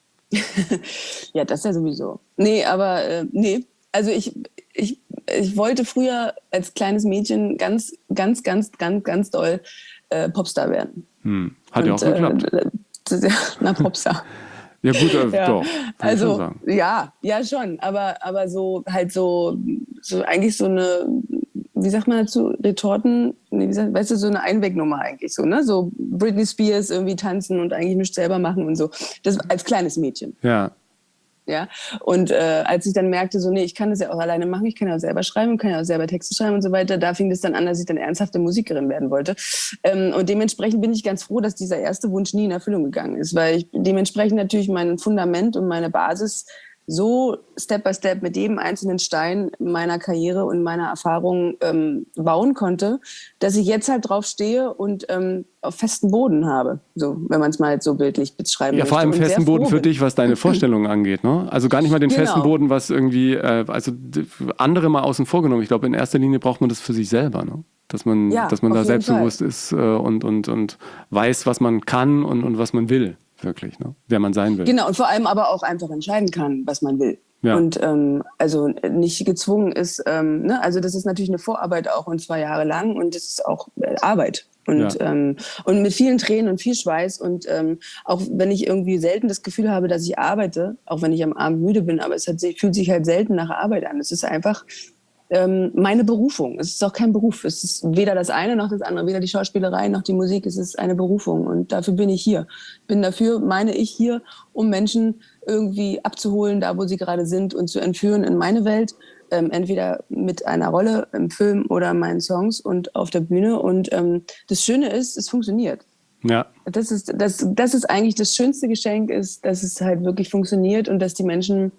Ja, das ja sowieso. Nee, aber äh, nee. Also ich, ich, ich wollte früher als kleines Mädchen ganz, ganz, ganz, ganz, ganz doll äh, Popstar werden. Hm. Hat ja auch geklappt. Äh, das, ja, na, Popstar. Ja gut, äh, Ja. doch. Kann ich schon Also sagen. ja, ja schon, aber aber so halt so so eigentlich so eine, wie sagt man dazu, Retorten, nee, wie sagt, weißt du, so eine Einwegnummer eigentlich so, ne? So Britney Spears irgendwie tanzen und eigentlich nichts selber machen und so. Das als kleines Mädchen. Ja. Ja, und äh, als ich dann merkte, so, nee, ich kann das ja auch alleine machen, ich kann ja auch selber schreiben, kann ja auch selber Texte schreiben und so weiter, da fing das dann an, dass ich dann ernsthafte Musikerin werden wollte. Ähm, und dementsprechend bin ich ganz froh, dass dieser erste Wunsch nie in Erfüllung gegangen ist, weil ich dementsprechend natürlich mein Fundament und meine Basis so Step by Step mit jedem einzelnen Stein meiner Karriere und meiner Erfahrung ähm, bauen konnte, dass ich jetzt halt drauf stehe und ähm, auf festen Boden habe, so, wenn man es mal jetzt so bildlich beschreiben Ja, möchte. vor allem Und sehr festen Boden froh für bin. dich, was deine Vorstellungen angeht, ne? Also gar nicht mal den Genau. festen Boden, was irgendwie, äh, also d- andere mal außen vor genommen. Ich glaube, in erster Linie braucht man das für sich selber, ne? Dass man, Ja, dass man auf da jeden selbstbewusst ist äh, und, und, und weiß, was man kann und, und was man will, wirklich, ne? Wer man sein will. Genau, und vor allem aber auch einfach entscheiden kann, was man will. Ja. Und ähm, also nicht gezwungen ist, ähm, ne? Also das ist natürlich eine Vorarbeit auch und zwei Jahre lang und das ist auch äh, Arbeit. Und, Ja. ähm, und mit vielen Tränen und viel Schweiß und ähm, auch wenn ich irgendwie selten das Gefühl habe, dass ich arbeite, auch wenn ich am Abend müde bin, aber es hat, fühlt sich halt selten nach Arbeit an. Es ist einfach ähm, meine Berufung. Es ist auch kein Beruf. Es ist weder das eine noch das andere, weder die Schauspielerei noch die Musik. Es ist eine Berufung und dafür bin ich hier. Bin dafür, meine ich, hier, um Menschen irgendwie abzuholen, da wo sie gerade sind und zu entführen in meine Welt. Ähm, entweder mit einer Rolle im Film oder meinen Songs und auf der Bühne. Und ähm, das Schöne ist, es funktioniert. Ja. Das ist, das, das ist eigentlich das schönste Geschenk, ist, dass es halt wirklich funktioniert und dass die Menschen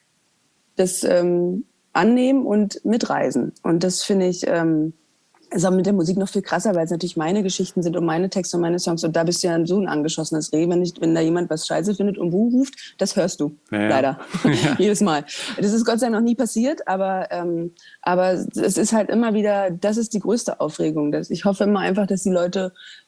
das ähm, annehmen und mitreisen. Und das finde ich, ähm, ist auch mit der Musik noch viel krasser, weil es natürlich meine Geschichten sind und meine Texte und meine Songs. Und da bist du ja so ein angeschossenes Reh. Wenn, nicht, wenn da jemand was Scheiße findet und Buh ruft, das hörst du. Ja, ja. Leider. Jedes Mal. Das ist Gott sei Dank noch nie passiert, aber, ähm, aber es ist halt immer wieder, das ist die größte Aufregung. Das, ich hoffe immer einfach, dass die Leute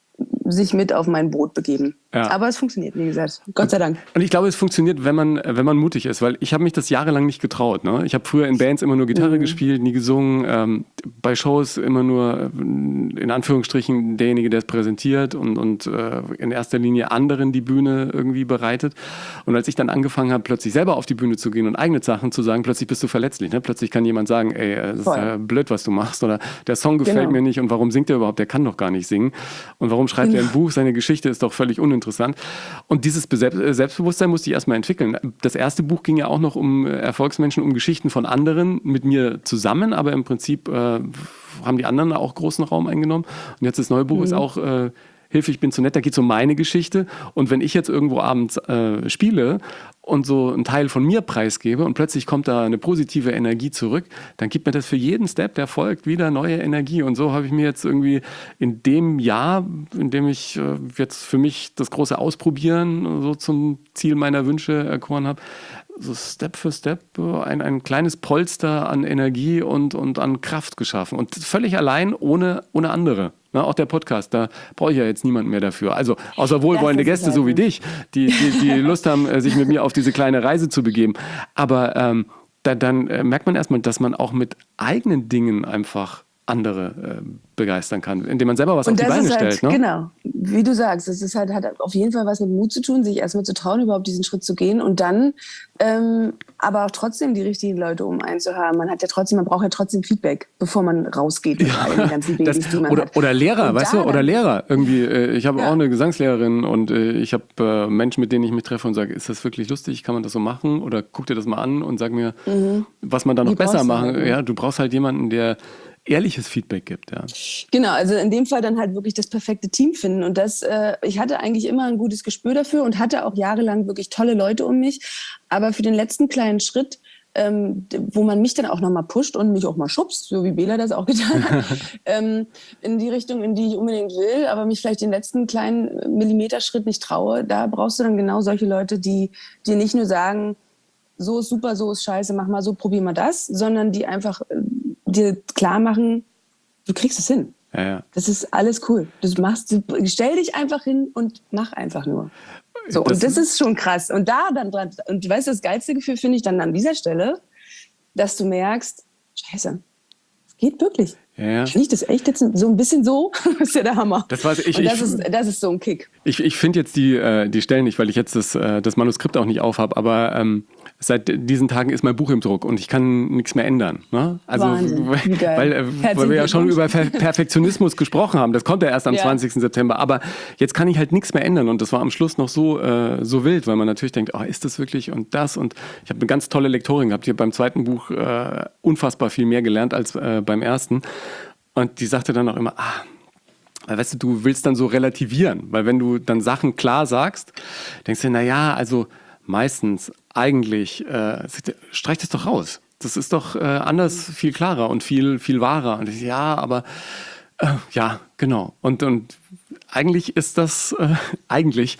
sich mit auf mein Boot begeben. Ja. Aber es funktioniert, wie gesagt. Gott sei Dank. Und ich glaube, es funktioniert, wenn man, wenn man mutig ist, weil ich habe mich das jahrelang nicht getraut. Ne? Ich habe früher in Bands immer nur Gitarre mhm. gespielt, nie gesungen. Ähm, bei Shows immer nur, in Anführungsstrichen, derjenige, der es präsentiert und, und äh, in erster Linie anderen die Bühne irgendwie bereitet. Und als ich dann angefangen habe, plötzlich selber auf die Bühne zu gehen und eigene Sachen zu sagen, plötzlich bist du verletzlich. Ne? Plötzlich kann jemand sagen, ey, das ist äh, blöd, was du machst. Oder der Song gefällt genau. mir nicht und warum singt er überhaupt? Der kann doch gar nicht singen. Und warum schreibt genau. er ein Buch? Seine Geschichte ist doch völlig uninteressant. Interessant. Und dieses Selbstbewusstsein musste ich erstmal entwickeln. Das erste Buch ging ja auch noch um Erfolgsmenschen, um Geschichten von anderen mit mir zusammen, aber im Prinzip äh, haben die anderen auch großen Raum eingenommen. Und jetzt das neue Buch mhm. ist auch äh, Hilfe, ich bin zu nett, da geht es um meine Geschichte. Und wenn ich jetzt irgendwo abends äh, spiele und so einen Teil von mir preisgebe und plötzlich kommt da eine positive Energie zurück, dann gibt mir das für jeden Step, der folgt, wieder neue Energie. Und so habe ich mir jetzt irgendwie in dem Jahr, in dem ich äh, jetzt für mich das große Ausprobieren so zum Ziel meiner Wünsche erkoren habe, so Step für Step ein, ein kleines Polster an Energie und, und an Kraft geschaffen. Und völlig allein, ohne, ohne andere. Na, auch der Podcast, da brauche ich ja jetzt niemanden mehr dafür. Also außer wohlwollende Gäste, so wie dich, die, die, die Lust haben, sich mit mir auf diese kleine Reise zu begeben. Aber ähm, da, dann äh, merkt man erstmal, dass man auch mit eigenen Dingen einfach andere äh, begeistern kann, indem man selber was und auf die Beine halt, stellt. Ne? Genau, wie du sagst, es ist halt, hat auf jeden Fall was mit Mut zu tun, sich erstmal zu trauen, überhaupt diesen Schritt zu gehen und dann ähm, aber auch trotzdem die richtigen Leute um einen zu haben. Man hat ja trotzdem, man braucht ja trotzdem Feedback, bevor man rausgeht mit ja, all den ganzen Babys, das, die man oder, hat. Oder Lehrer, und weißt du, oder Lehrer. Irgendwie, äh, ich habe ja. auch eine Gesangslehrerin und äh, ich habe äh, Menschen, mit denen ich mich treffe und sage, ist das wirklich lustig, kann man das so machen? Oder guck dir das mal an und sag mir, mhm. was man da noch die besser machen. Halt, ja, du brauchst halt jemanden, der ehrliches Feedback gibt, ja. Genau, also in dem Fall dann halt wirklich das perfekte Team finden. Und das, äh, ich hatte eigentlich immer ein gutes Gespür dafür und hatte auch jahrelang wirklich tolle Leute um mich. Aber für den letzten kleinen Schritt, ähm, wo man mich dann auch nochmal pusht und mich auch mal schubst, so wie Bela das auch getan hat, ähm, in die Richtung, in die ich unbedingt will, aber mich vielleicht den letzten kleinen Millimeterschritt nicht traue, da brauchst du dann genau solche Leute, die dir nicht nur sagen, so ist super, so ist scheiße, mach mal so, probier mal das, sondern die einfach äh, dir klar machen, du kriegst es hin. Ja, ja. Das ist alles cool. Du machst, du, stell dich einfach hin und mach einfach nur. So, das und das ist schon krass. Und da dann dran, und weißt du, das geilste Gefühl finde ich dann an dieser Stelle, dass du merkst, scheiße, es geht wirklich. Ja, ja. Finde ich das echt jetzt so ein bisschen so? Das ist ja der Hammer. Das, war's, ich, und das, ich, ist, das ist so ein Kick. Ich, ich finde jetzt die, äh, die Stellen nicht, weil ich jetzt das, äh, das Manuskript auch nicht aufhab, aber ähm, seit diesen Tagen ist mein Buch im Druck und ich kann nichts mehr ändern. Ne? Also, Wahnsinn. weil, äh, weil wir ja schon über Perfektionismus gesprochen haben. Das kommt ja erst am ja. zwanzigsten September. Aber jetzt kann ich halt nichts mehr ändern und das war am Schluss noch so, äh, so wild, weil man natürlich denkt, oh, ist das wirklich und das? Und ich habe eine ganz tolle Lektorin gehabt. Ich habe beim zweiten Buch äh, unfassbar viel mehr gelernt als äh, beim ersten. Und die sagte dann auch immer, ah, weißt du, du willst dann so relativieren, weil wenn du dann Sachen klar sagst, denkst du, naja, also meistens, eigentlich, äh, streich das doch raus. Das ist doch äh, anders viel klarer und viel, viel wahrer. Und ich, ja, aber äh, ja, genau. Und, und eigentlich ist das, äh, eigentlich,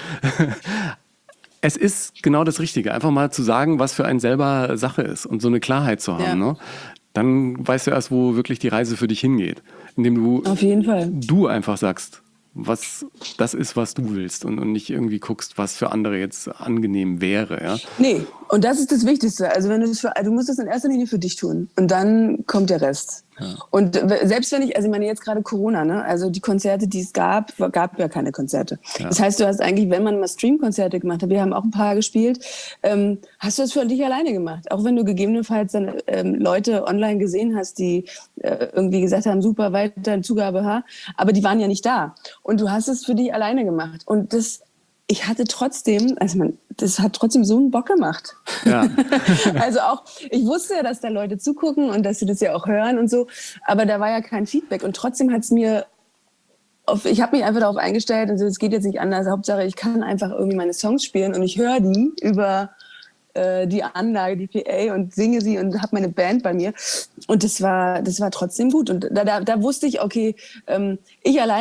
es ist genau das Richtige, einfach mal zu sagen, was für einen selber Sache ist und so eine Klarheit zu haben, ja. ne? Dann weißt du erst, wo wirklich die Reise für dich hingeht. Indem du, Auf jeden Fall. du einfach sagst, was das ist, was du willst und, und nicht irgendwie guckst, was für andere jetzt angenehm wäre. Ja? Nee, und das ist das Wichtigste. Also wenn du, das für, du musst das in erster Linie für dich tun und dann kommt der Rest. Ja. Und selbst wenn ich, also ich meine jetzt gerade Corona, ne? Also die Konzerte, die es gab, gab ja keine Konzerte. Ja. Das heißt, du hast eigentlich, wenn man mal Stream-Konzerte gemacht hat, wir haben auch ein paar gespielt, ähm, hast du das für dich alleine gemacht. Auch wenn du gegebenenfalls dann ähm, Leute online gesehen hast, die äh, irgendwie gesagt haben, super, weiter Zugabe, ha, aber die waren ja nicht da. Und du hast es für dich alleine gemacht. Und das, ich hatte trotzdem, also man, das hat trotzdem so einen Bock gemacht. Ja. Also auch, ich wusste ja, dass da Leute zugucken und dass sie das ja auch hören und so, aber da war ja kein Feedback und trotzdem hat es mir, auf, ich habe mich einfach darauf eingestellt, also es geht jetzt nicht anders, Hauptsache ich kann einfach irgendwie meine Songs spielen und ich höre die über äh, die Anlage, die P A und singe sie und habe meine Band bei mir und das war, das war trotzdem gut und da, da, da wusste ich, okay, ähm, ich alleine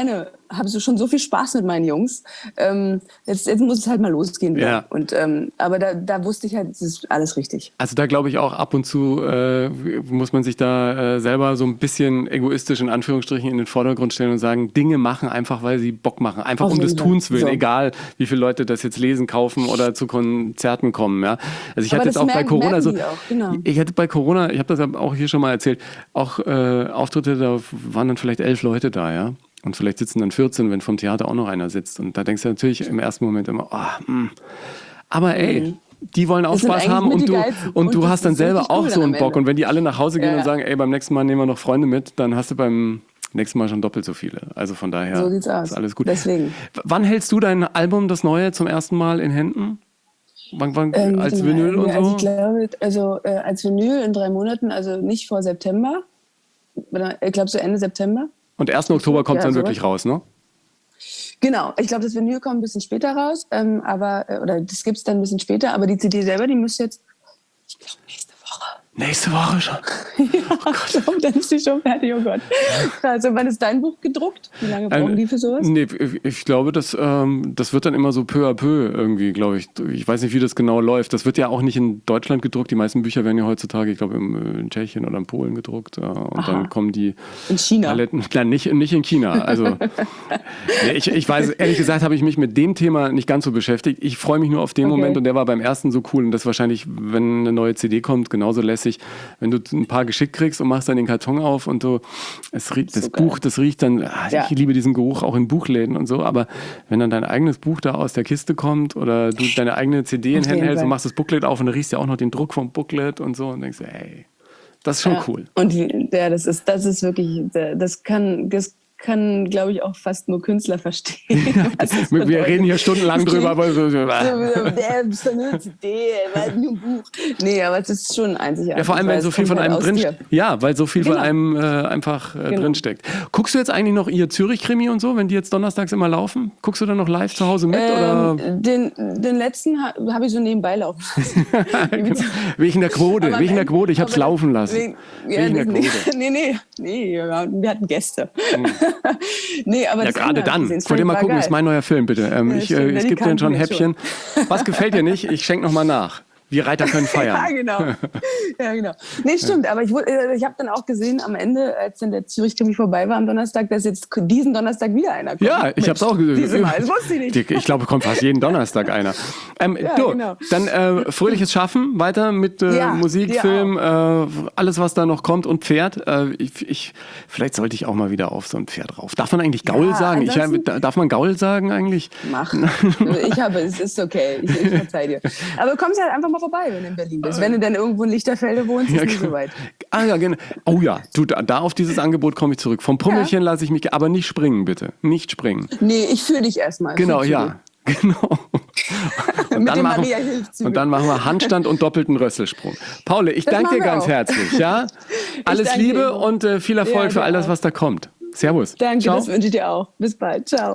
habe so schon so viel Spaß mit meinen Jungs. Ähm, jetzt, jetzt muss es halt mal losgehen. Ja. Und, ähm, aber da, da wusste ich halt, es ist alles richtig. Also da glaube ich auch ab und zu äh, muss man sich da äh, selber so ein bisschen egoistisch in Anführungsstrichen in den Vordergrund stellen und sagen, Dinge machen einfach, weil sie Bock machen. Einfach Auf um des jeden Tuns willen, Fall. So. egal wie viele Leute das jetzt lesen, kaufen oder zu Konzerten kommen. Ja? Also ich Aber hatte jetzt das auch bei merken- Corona merken so, die auch, genau. ich hatte bei Corona, ich habe das auch hier schon mal erzählt, auch äh, Auftritte, da waren dann vielleicht elf Leute da, ja. Und vielleicht sitzen dann vierzehn, wenn vom Theater auch noch einer sitzt. Und da denkst du natürlich im ersten Moment immer, ah, mh. Aber ey, Mhm. die wollen auch Das sind Spaß eigentlich haben mit und die du, Geilsten. und du Und das hast dann ist selber wirklich auch cool so einen am Bock. Ende. Und wenn die alle nach Hause gehen Ja. und sagen, ey, beim nächsten Mal nehmen wir noch Freunde mit, dann hast du beim nächsten Mal schon doppelt so viele. Also von daher So sieht's aus. ist alles gut. Deswegen. W- Wann hältst du dein Album, das neue, zum ersten Mal in Händen? Wann, wann, Ähm, als warte mal, Vinyl und also so? ich glaube, also äh, als Vinyl in drei Monaten, also nicht vor September. Oder, Ich glaube so Ende September. Und ersten Oktober kommt es Ja, dann sowas. wirklich raus, ne? Genau, ich glaube, das Vinyl kommt ein bisschen später raus, ähm, aber äh, oder das gibt's dann ein bisschen später, aber die C D selber, die müsste jetzt, ich glaube, nächste Woche. Nächste Woche schon. Ja, ich glaube, dann ist die schon fertig, oh Gott. Also, wann ist dein Buch gedruckt? Wie lange brauchen Ähm, die für sowas? Nee, ich, ich glaube, das, ähm, das wird dann immer so peu à peu irgendwie, glaube ich. Ich weiß nicht, wie das genau läuft. Das wird ja auch nicht in Deutschland gedruckt. Die meisten Bücher werden ja heutzutage, ich glaube, im, in Tschechien oder in Polen gedruckt. Ja. Und Aha. dann kommen die In China. Paletten. Nein, nicht, nicht in China. Also, nee, ich, ich weiß, ehrlich gesagt, habe ich mich mit dem Thema nicht ganz so beschäftigt. Ich freue mich nur auf den Okay. Moment und der war beim ersten so cool. Und das wahrscheinlich, wenn eine neue C D kommt, genauso lässig. Wenn du ein paar geschickt kriegst und machst dann den Karton auf und du, es riecht, das So geil. Buch, das riecht dann, ah, Ja. ich liebe diesen Geruch auch in Buchläden und so, aber wenn dann dein eigenes Buch da aus der Kiste kommt oder du deine eigene C D in Auf Händen jeden hältst und Fall. machst das Booklet auf und dann riechst du ja auch noch den Druck vom Booklet und so und denkst, ey, das ist schon Ja. cool. Und wie- ja, das ist, das ist wirklich, das kann, das kann, glaube ich, auch fast nur Künstler verstehen. was das Wir bedeutet. reden hier stundenlang Das drüber, aber so, so, So, der ist doch nur eine C D, war nur ein Buch. Nee, aber es ist schon einzigartig. ja, vor allem, weil wenn es so viel kommt von halt einem aus drin dir. Ja, weil so viel von Genau. einem äh, einfach äh, Genau. drin steckt. Guckst du jetzt eigentlich noch ihr Zürich-Krimi und so, wenn die jetzt donnerstags immer laufen? Guckst du dann noch live zu Hause mit? oder? Ähm, den, den letzten ha, habe ich so nebenbei laufen lassen. Wegen der Quote, Aber am wegen der Ende- Quote, ich hab's aber- laufen lassen. Wegen, ja, Wegen der das- nee, Quote. nee, nee, nee, ja, wir hatten Gäste. nee, aber Ja, das gerade Ende hab ich dann. gesehen, das Wollt ihr mal war gucken, geil. das ist mein neuer Film, bitte. Ähm, Ja, ich, stimmt, äh, ja, es die gibt dir schon kannten wir Häppchen. Was gefällt dir nicht? Ich schenke nochmal nach. Wir Reiter können feiern. Ja, genau. Ja, genau. Nee, stimmt, aber ich, wurde- äh, ich habe dann auch gesehen am Ende, als dann der Zürich-Krimi vorbei war am Donnerstag, dass jetzt diesen Donnerstag wieder einer kommt. Ja, ich hab's auch gesehen. Diesmal, das wusste ich nicht. Ich glaube, kommt fast jeden Donnerstag einer. Ähm, Ja, du, genau. dann äh, fröhliches Schaffen, weiter mit äh, Ja, Musik, dir Film, äh, alles, was da noch kommt und Pferd. Äh, ich, ich, vielleicht sollte ich auch mal wieder auf so ein Pferd rauf. Darf man eigentlich Gaul Ja, sagen? Ich, ansonsten- darf man Gaul sagen eigentlich? Mach. Ich habe, es ist okay. Ich, ich verzeih dir. Aber kommst halt einfach mal vorbei, wenn du in Berlin bist. Wenn du dann irgendwo in Lichterfelde wohnst, ist Ja, nicht genau. so weit. Ah ja, genau. Oh ja, du, da, da auf dieses Angebot komme ich zurück. Vom Pummelchen lasse ich mich, ge- aber nicht springen, bitte. Nicht springen. Nee, ich fühle dich erstmal. Genau, Fühl ja. Genau. Und Mit dann, dem machen, Maria-Hilfzügel. und dann machen wir Handstand und doppelten Rösselsprung. Paule, ich Das danke dir machen wir ganz auch. herzlich. Ja? Alles danke Liebe dir. und äh, viel Erfolg Ja, für dir all das, auch. was da kommt. Servus. Danke, Ciao. das wünsche ich dir auch. Bis bald. Ciao.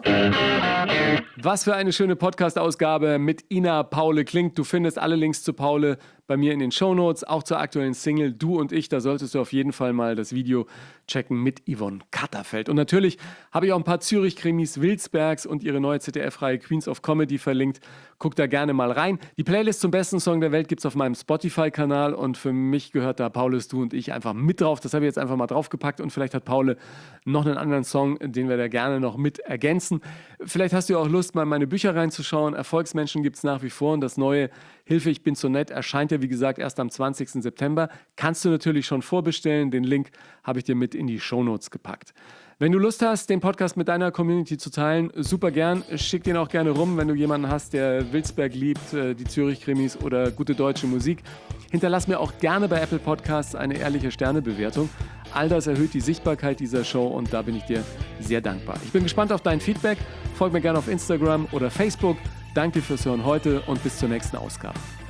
Was für eine schöne Podcast-Ausgabe mit Ina Paule Klink. Du findest alle Links zu Paule bei mir in den Shownotes, auch zur aktuellen Single Du und ich. Da solltest du auf jeden Fall mal das Video checken mit Yvonne Katterfeld. Und natürlich habe ich auch ein paar Zürich-Krimis Wilsbergs und ihre neue Z D F-Reihe Queens of Comedy verlinkt. Guck da gerne mal rein. Die Playlist zum besten Song der Welt gibt es auf meinem Spotify-Kanal und für mich gehört da Paulus Du und ich einfach mit drauf. Das habe ich jetzt einfach mal draufgepackt und vielleicht hat Paule noch einen anderen Song, den wir da gerne noch mit ergänzen. Vielleicht hast du ja auch Lust, mal in meine Bücher reinzuschauen. Erfolgsmenschen gibt es nach wie vor und das neue Hilfe, ich bin so nett erscheint ja wie gesagt erst am zwanzigsten September. Kannst du natürlich schon vorbestellen. Den Link habe ich dir mit in die Shownotes gepackt. Wenn du Lust hast, den Podcast mit deiner Community zu teilen, super gern. Schick den auch gerne rum, wenn du jemanden hast, der Wilsberg liebt, äh, die Zürich-Krimis oder gute deutsche Musik. Hinterlass mir auch gerne bei Apple Podcasts eine ehrliche Sternebewertung. All das erhöht die Sichtbarkeit dieser Show und da bin ich dir sehr dankbar. Ich bin gespannt auf dein Feedback. Folg mir gerne auf Instagram oder Facebook. Danke dir fürs Hören heute und bis zur nächsten Ausgabe.